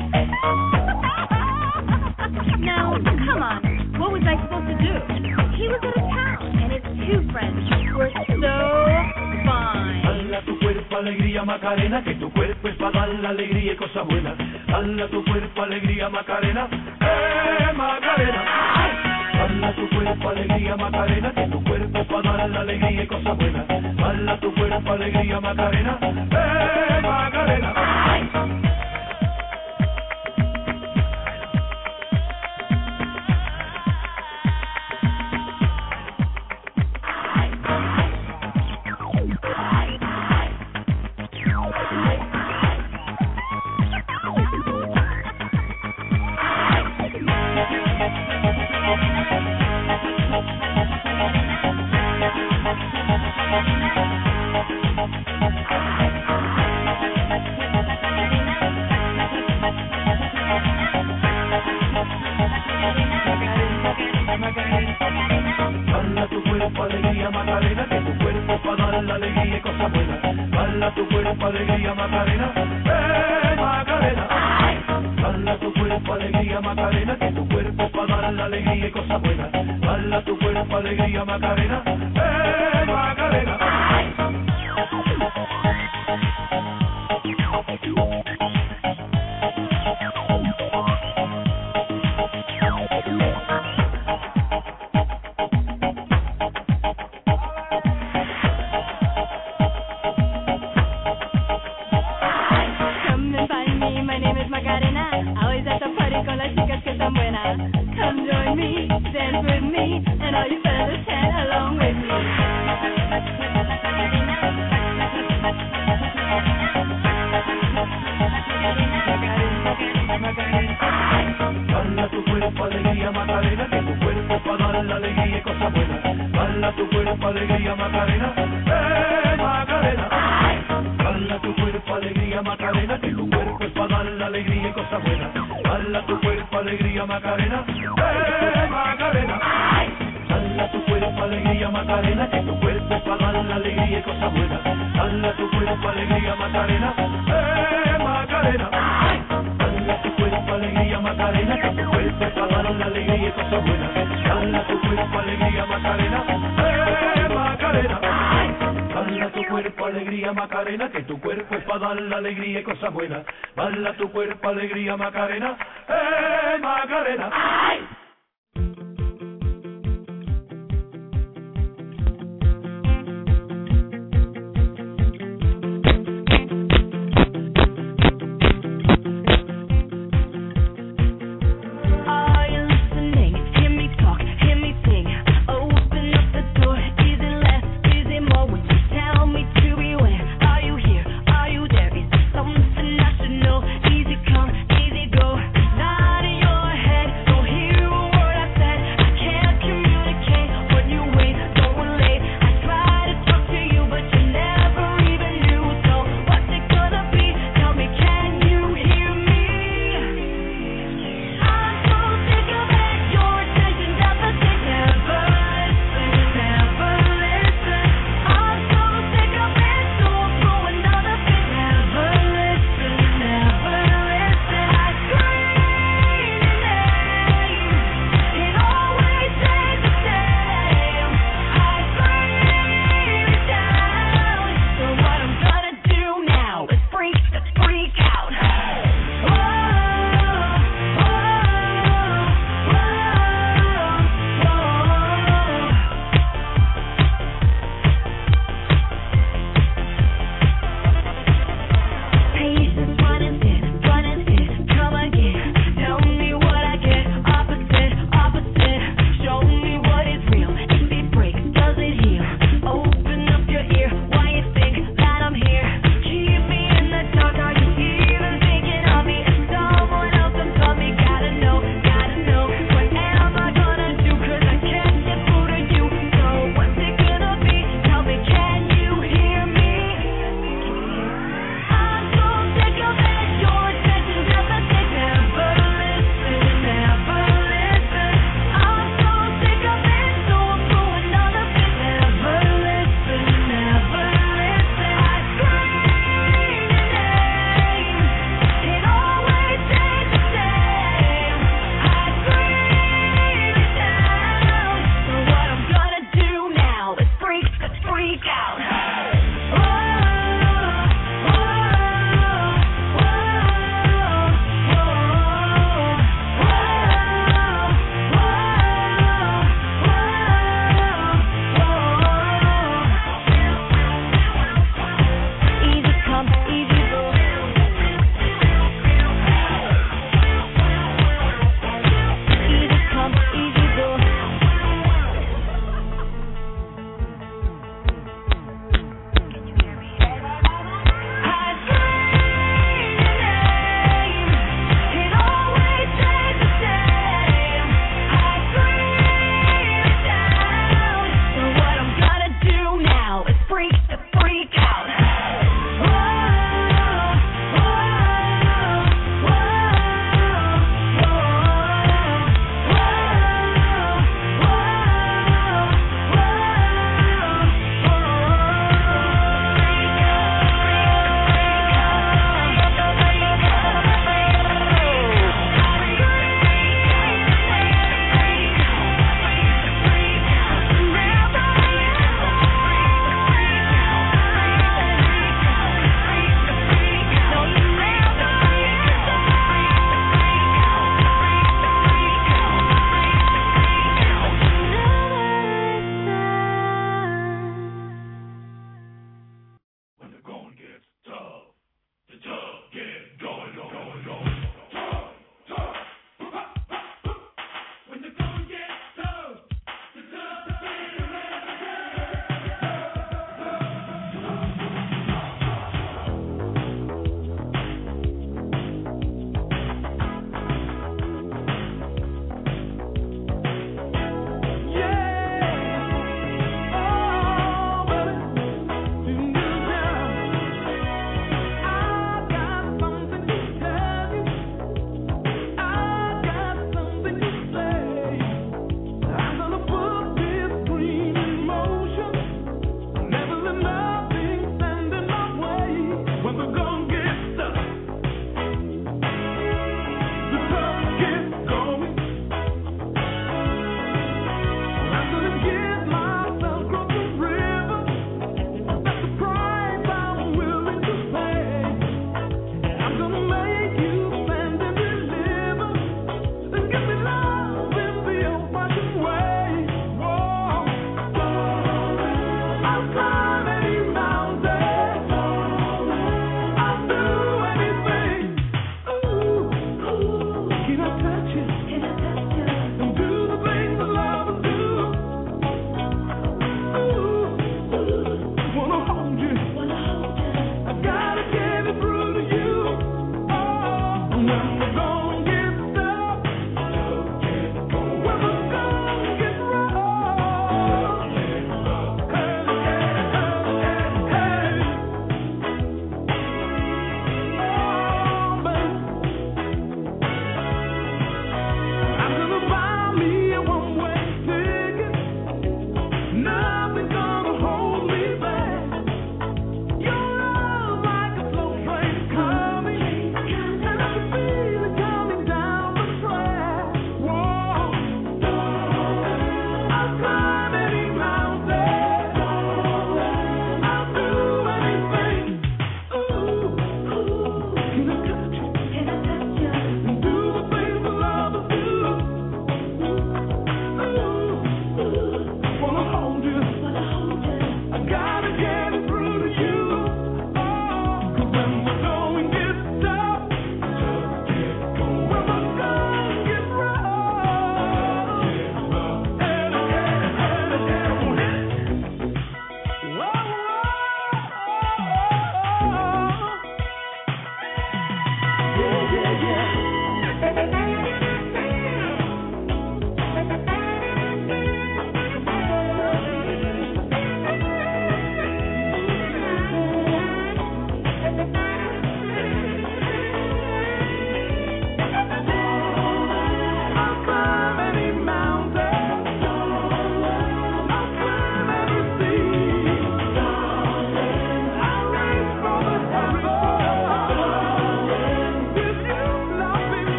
Now, come on, what was I supposed to do? He was out of town, and his two friends were so fine. Dala tu cuerpo alegría Macarena, que tu cuerpo es para dar la alegría y cosas buenas. Dala tu cuerpo alegría Macarena, eh Macarena. Dala tu cuerpo alegría Macarena, que tu cuerpo es para dar la alegría y cosas buenas. Dala tu cuerpo alegría Macarena, eh Macarena. Dala tu cuerpo alegría Macarena, que tu cuerpo es para dar la alegría y cosas buenas. Dala tu cuerpo alegría Macarena, eh Macarena. Dala tu cuerpo alegría Macarena, que tu cuerpo es para dar la alegría y cosas buenas. Dala tu cuerpo alegría Macarena, eh Macarena. Come and find me, my name is Macarena. Always at the party con las chicas que están buenas. Come join me, dance with me, and all you fellas chat along with me. Dala tu cuerpo alegría Macarena, que tu cuerpo es para dar la alegría y cosas buenas. Dala tu cuerpo alegría Macarena, eh Macarena. Dala tu cuerpo alegría Macarena, que tu cuerpo es para dar la alegría y cosas buenas. Dala tu cuerpo alegría Macarena, eh Macarena. Dala tu cuerpo alegría Macarena, que tu cuerpo es para dar la alegría y cosas buenas. Dala tu cuerpo alegría Macarena, eh Macarena. Dala tu cuerpo alegría Macarena, que tu cuerpo es para dar la alegría y cosas buenas. Dala tu cuerpo alegría Macarena, eh Macarena. Dala tu cuerpo alegría Macarena, que tu cuerpo es para dar la alegría y cosas buenas. Dala tu cuerpo alegría Macarena, eh Macarena. Are you listening? Hear me talk, hear me sing. Open up the door, easy less, easy more. When you tell me to beware, are you here? Are you there? Is there something I should know? Easy come, easy go. Not in your head, don't hear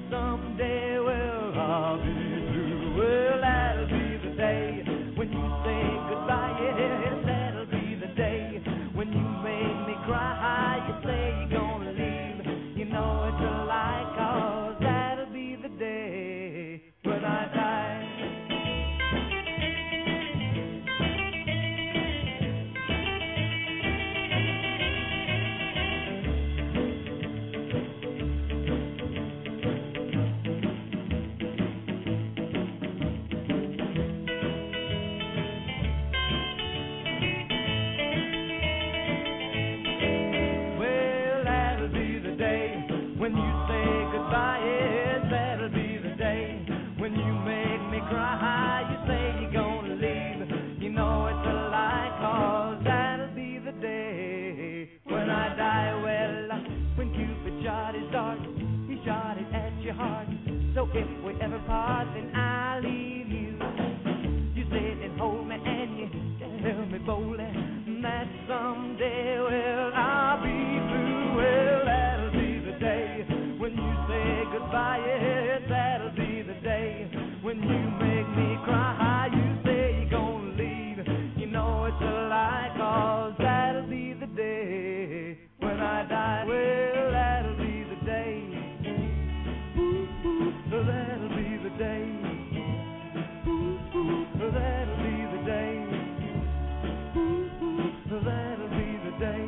someday, well, I'll be through. Well, that'll be the day when you say goodbye. Yes, that'll be the day when you make me cry. You say you're gonna leave. You know it's a lie, 'cause that'll be the day when I die. When you say goodbye, yes, that'll be the day when you make me cry. You say you're gonna leave, you know it's a lie, 'cause that'll be the day when I die. Well, when Cupid shot his dart, he shot it at your heart. So if we ever part, then I'll leave you. You sit and hold me and you tell me boldly that someday, well, I'll be through. Well, that'll be the day when you say goodbye, yes, that'll be the day when you make me cry. You say you're gonna leave, you know it's a lie, 'cause that'll be the day when I die. Well, that'll be the day. Ooh, ooh, that'll be the day. Ooh, ooh, that'll be the day. Ooh, ooh, that'll be the day.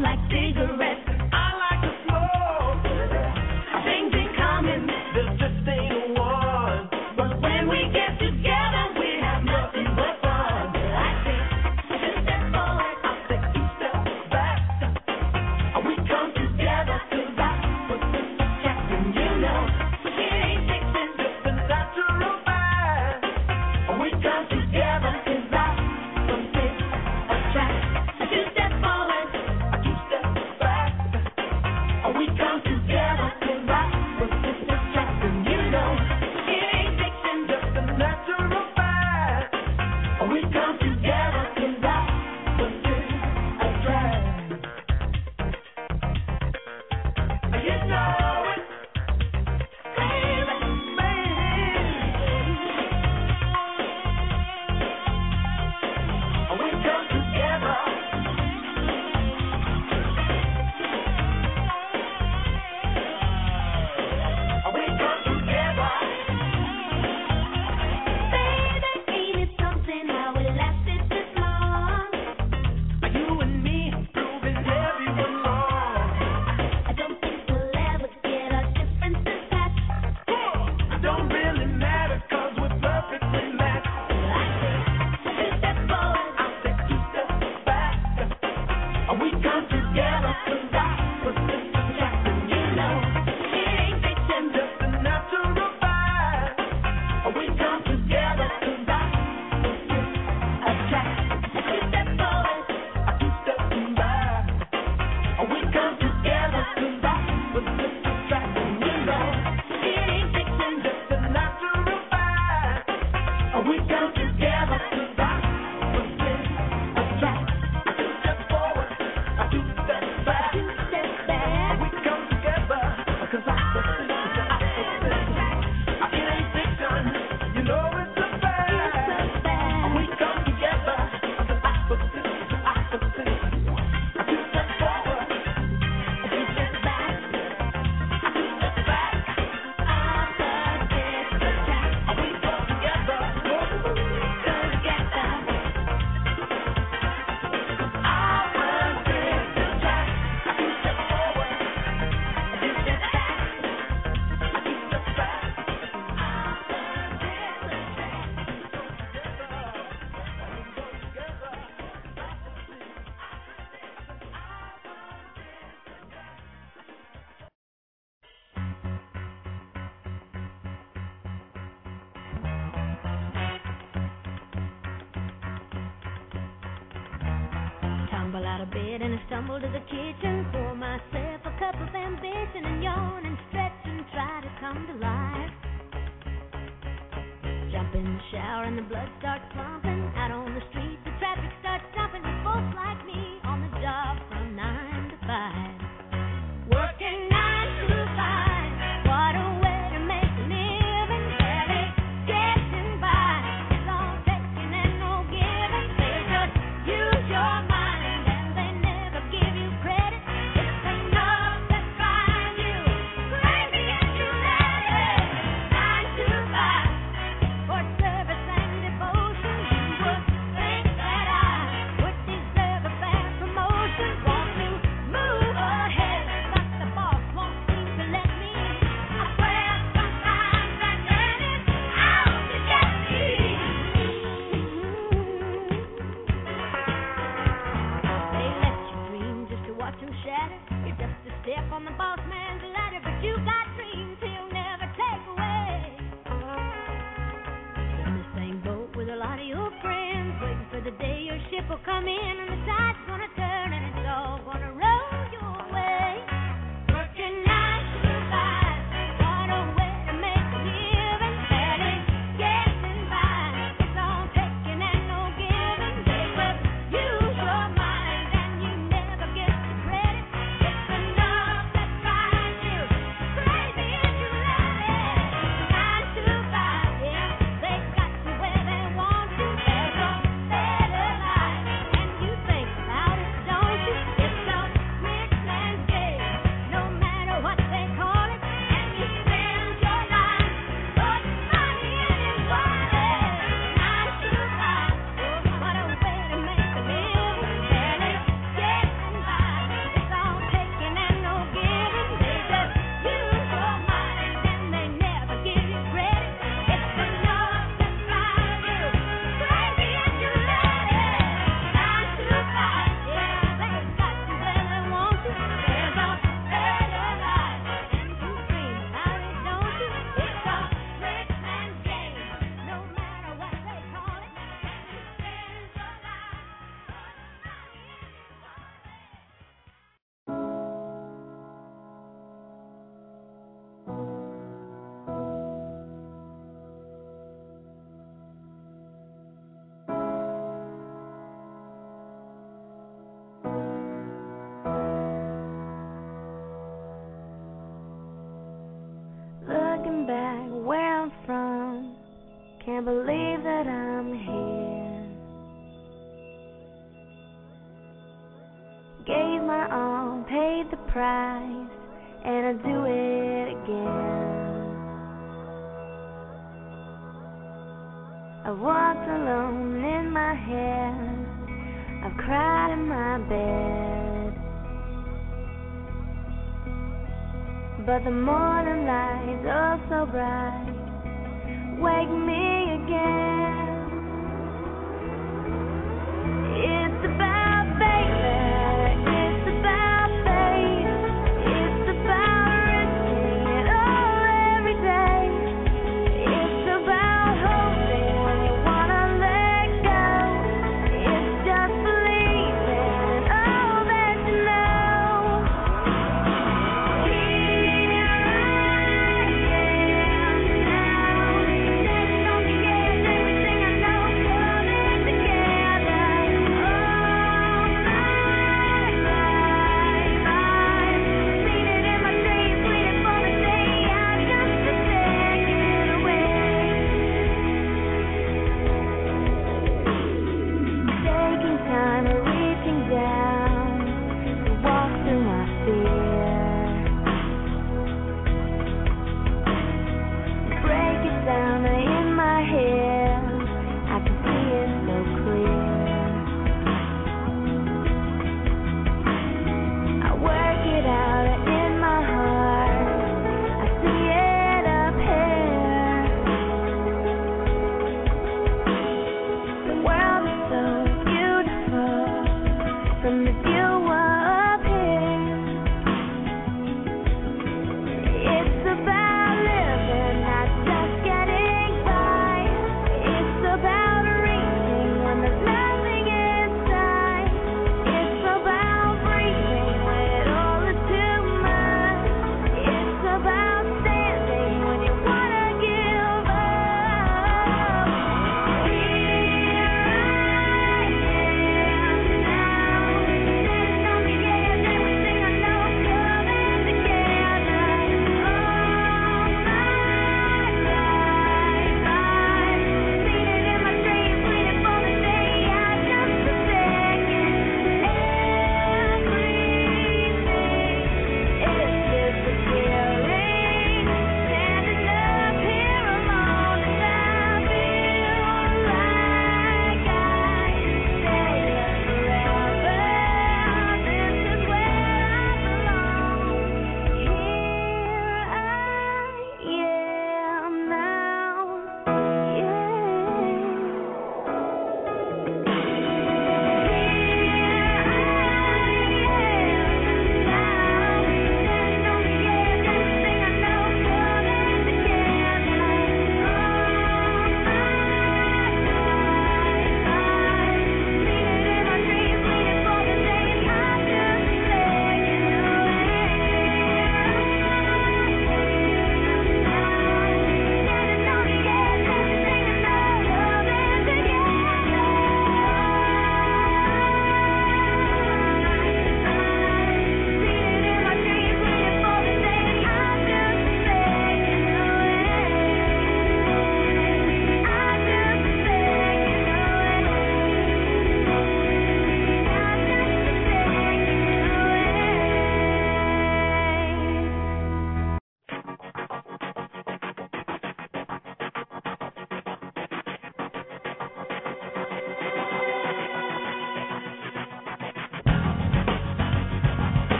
like cigarettes. I like to smoke. Things ain't coming, This just ain't a one. but when we get together, we have nothing but fun. I take two steps forward, I take two steps back. We come together to rock with this attraction, you know. it ain't fixing. Just a natural fact. We come together to rock with this attraction. Two steps forward, Two steps back. We come together to rock with this attraction, you know. it ain't fixing. Just a natural fact. We come together to rock with this attraction. You know it, baby, baby. We come together. We come together. Baby, ain't it something how it lasted this long? You and me proving everyone wrong. I don't think we'll ever get our differences patched. Don't really matter 'cause we're perfectly matched. Two steps forward, I take two steps back. We come together to rock with this attraction, you know. it ain't fixing. Just a natural fact. We come together to rock with this attraction. Two steps forward, Two steps back. We come together to rock with this attraction, you know. it ain't fixing. Just a natural fact. We come together to rock with this attraction. Two steps forward, two steps back. Two steps back, We come together 'cause I feel this, I feel this. It ain't fiction, you know it's a fact. steps back. We come together 'cause I feel this, I feel this. Two steps forward, Two steps back, two steps back. opposites attract. We come together. Come together, Opposites attract. Two steps forward, two steps back, two steps back. Tumble out of bed and I stumble to the kitchen. Pour myself a cup of ambition and yawn and stretch and try to come to life. Jump in the shower and the blood starts pumping. Out on the street the traffic starts jumping. With folks like me on the job from nine to five. Working nine to five. What a way to make a living. Barely getting by. It's all taking and no giving. They just use your mind and they never give you credit. It's enough to drive you crazy if you let it. Nine to five. For service and devotion, you would think that I would deserve a fair promotion. Want to move ahead, but the boss won't seem to let me. I swear sometimes I get it out to get me. They let you dream just to watch them shatter. You're just a step on the boss man's ladder, but you got dreams he'll never take away. In the same boat with a lot of your friends, waiting for the day your ship will come in and the tide's gonna turn and it's all gonna roll your way. Working nine to five, what a way to make a living. Barely getting by, it's all taking and no giving. They will use your mind and you never get the credit. It's enough to drive you crazy if you let it. Nine to five, yeah, they got you where they want you. There's a better life, and you think paid the price, and I'd do it again. I've walked alone in my head, I've cried in my bed, but the morning light, oh so bright, wake me again.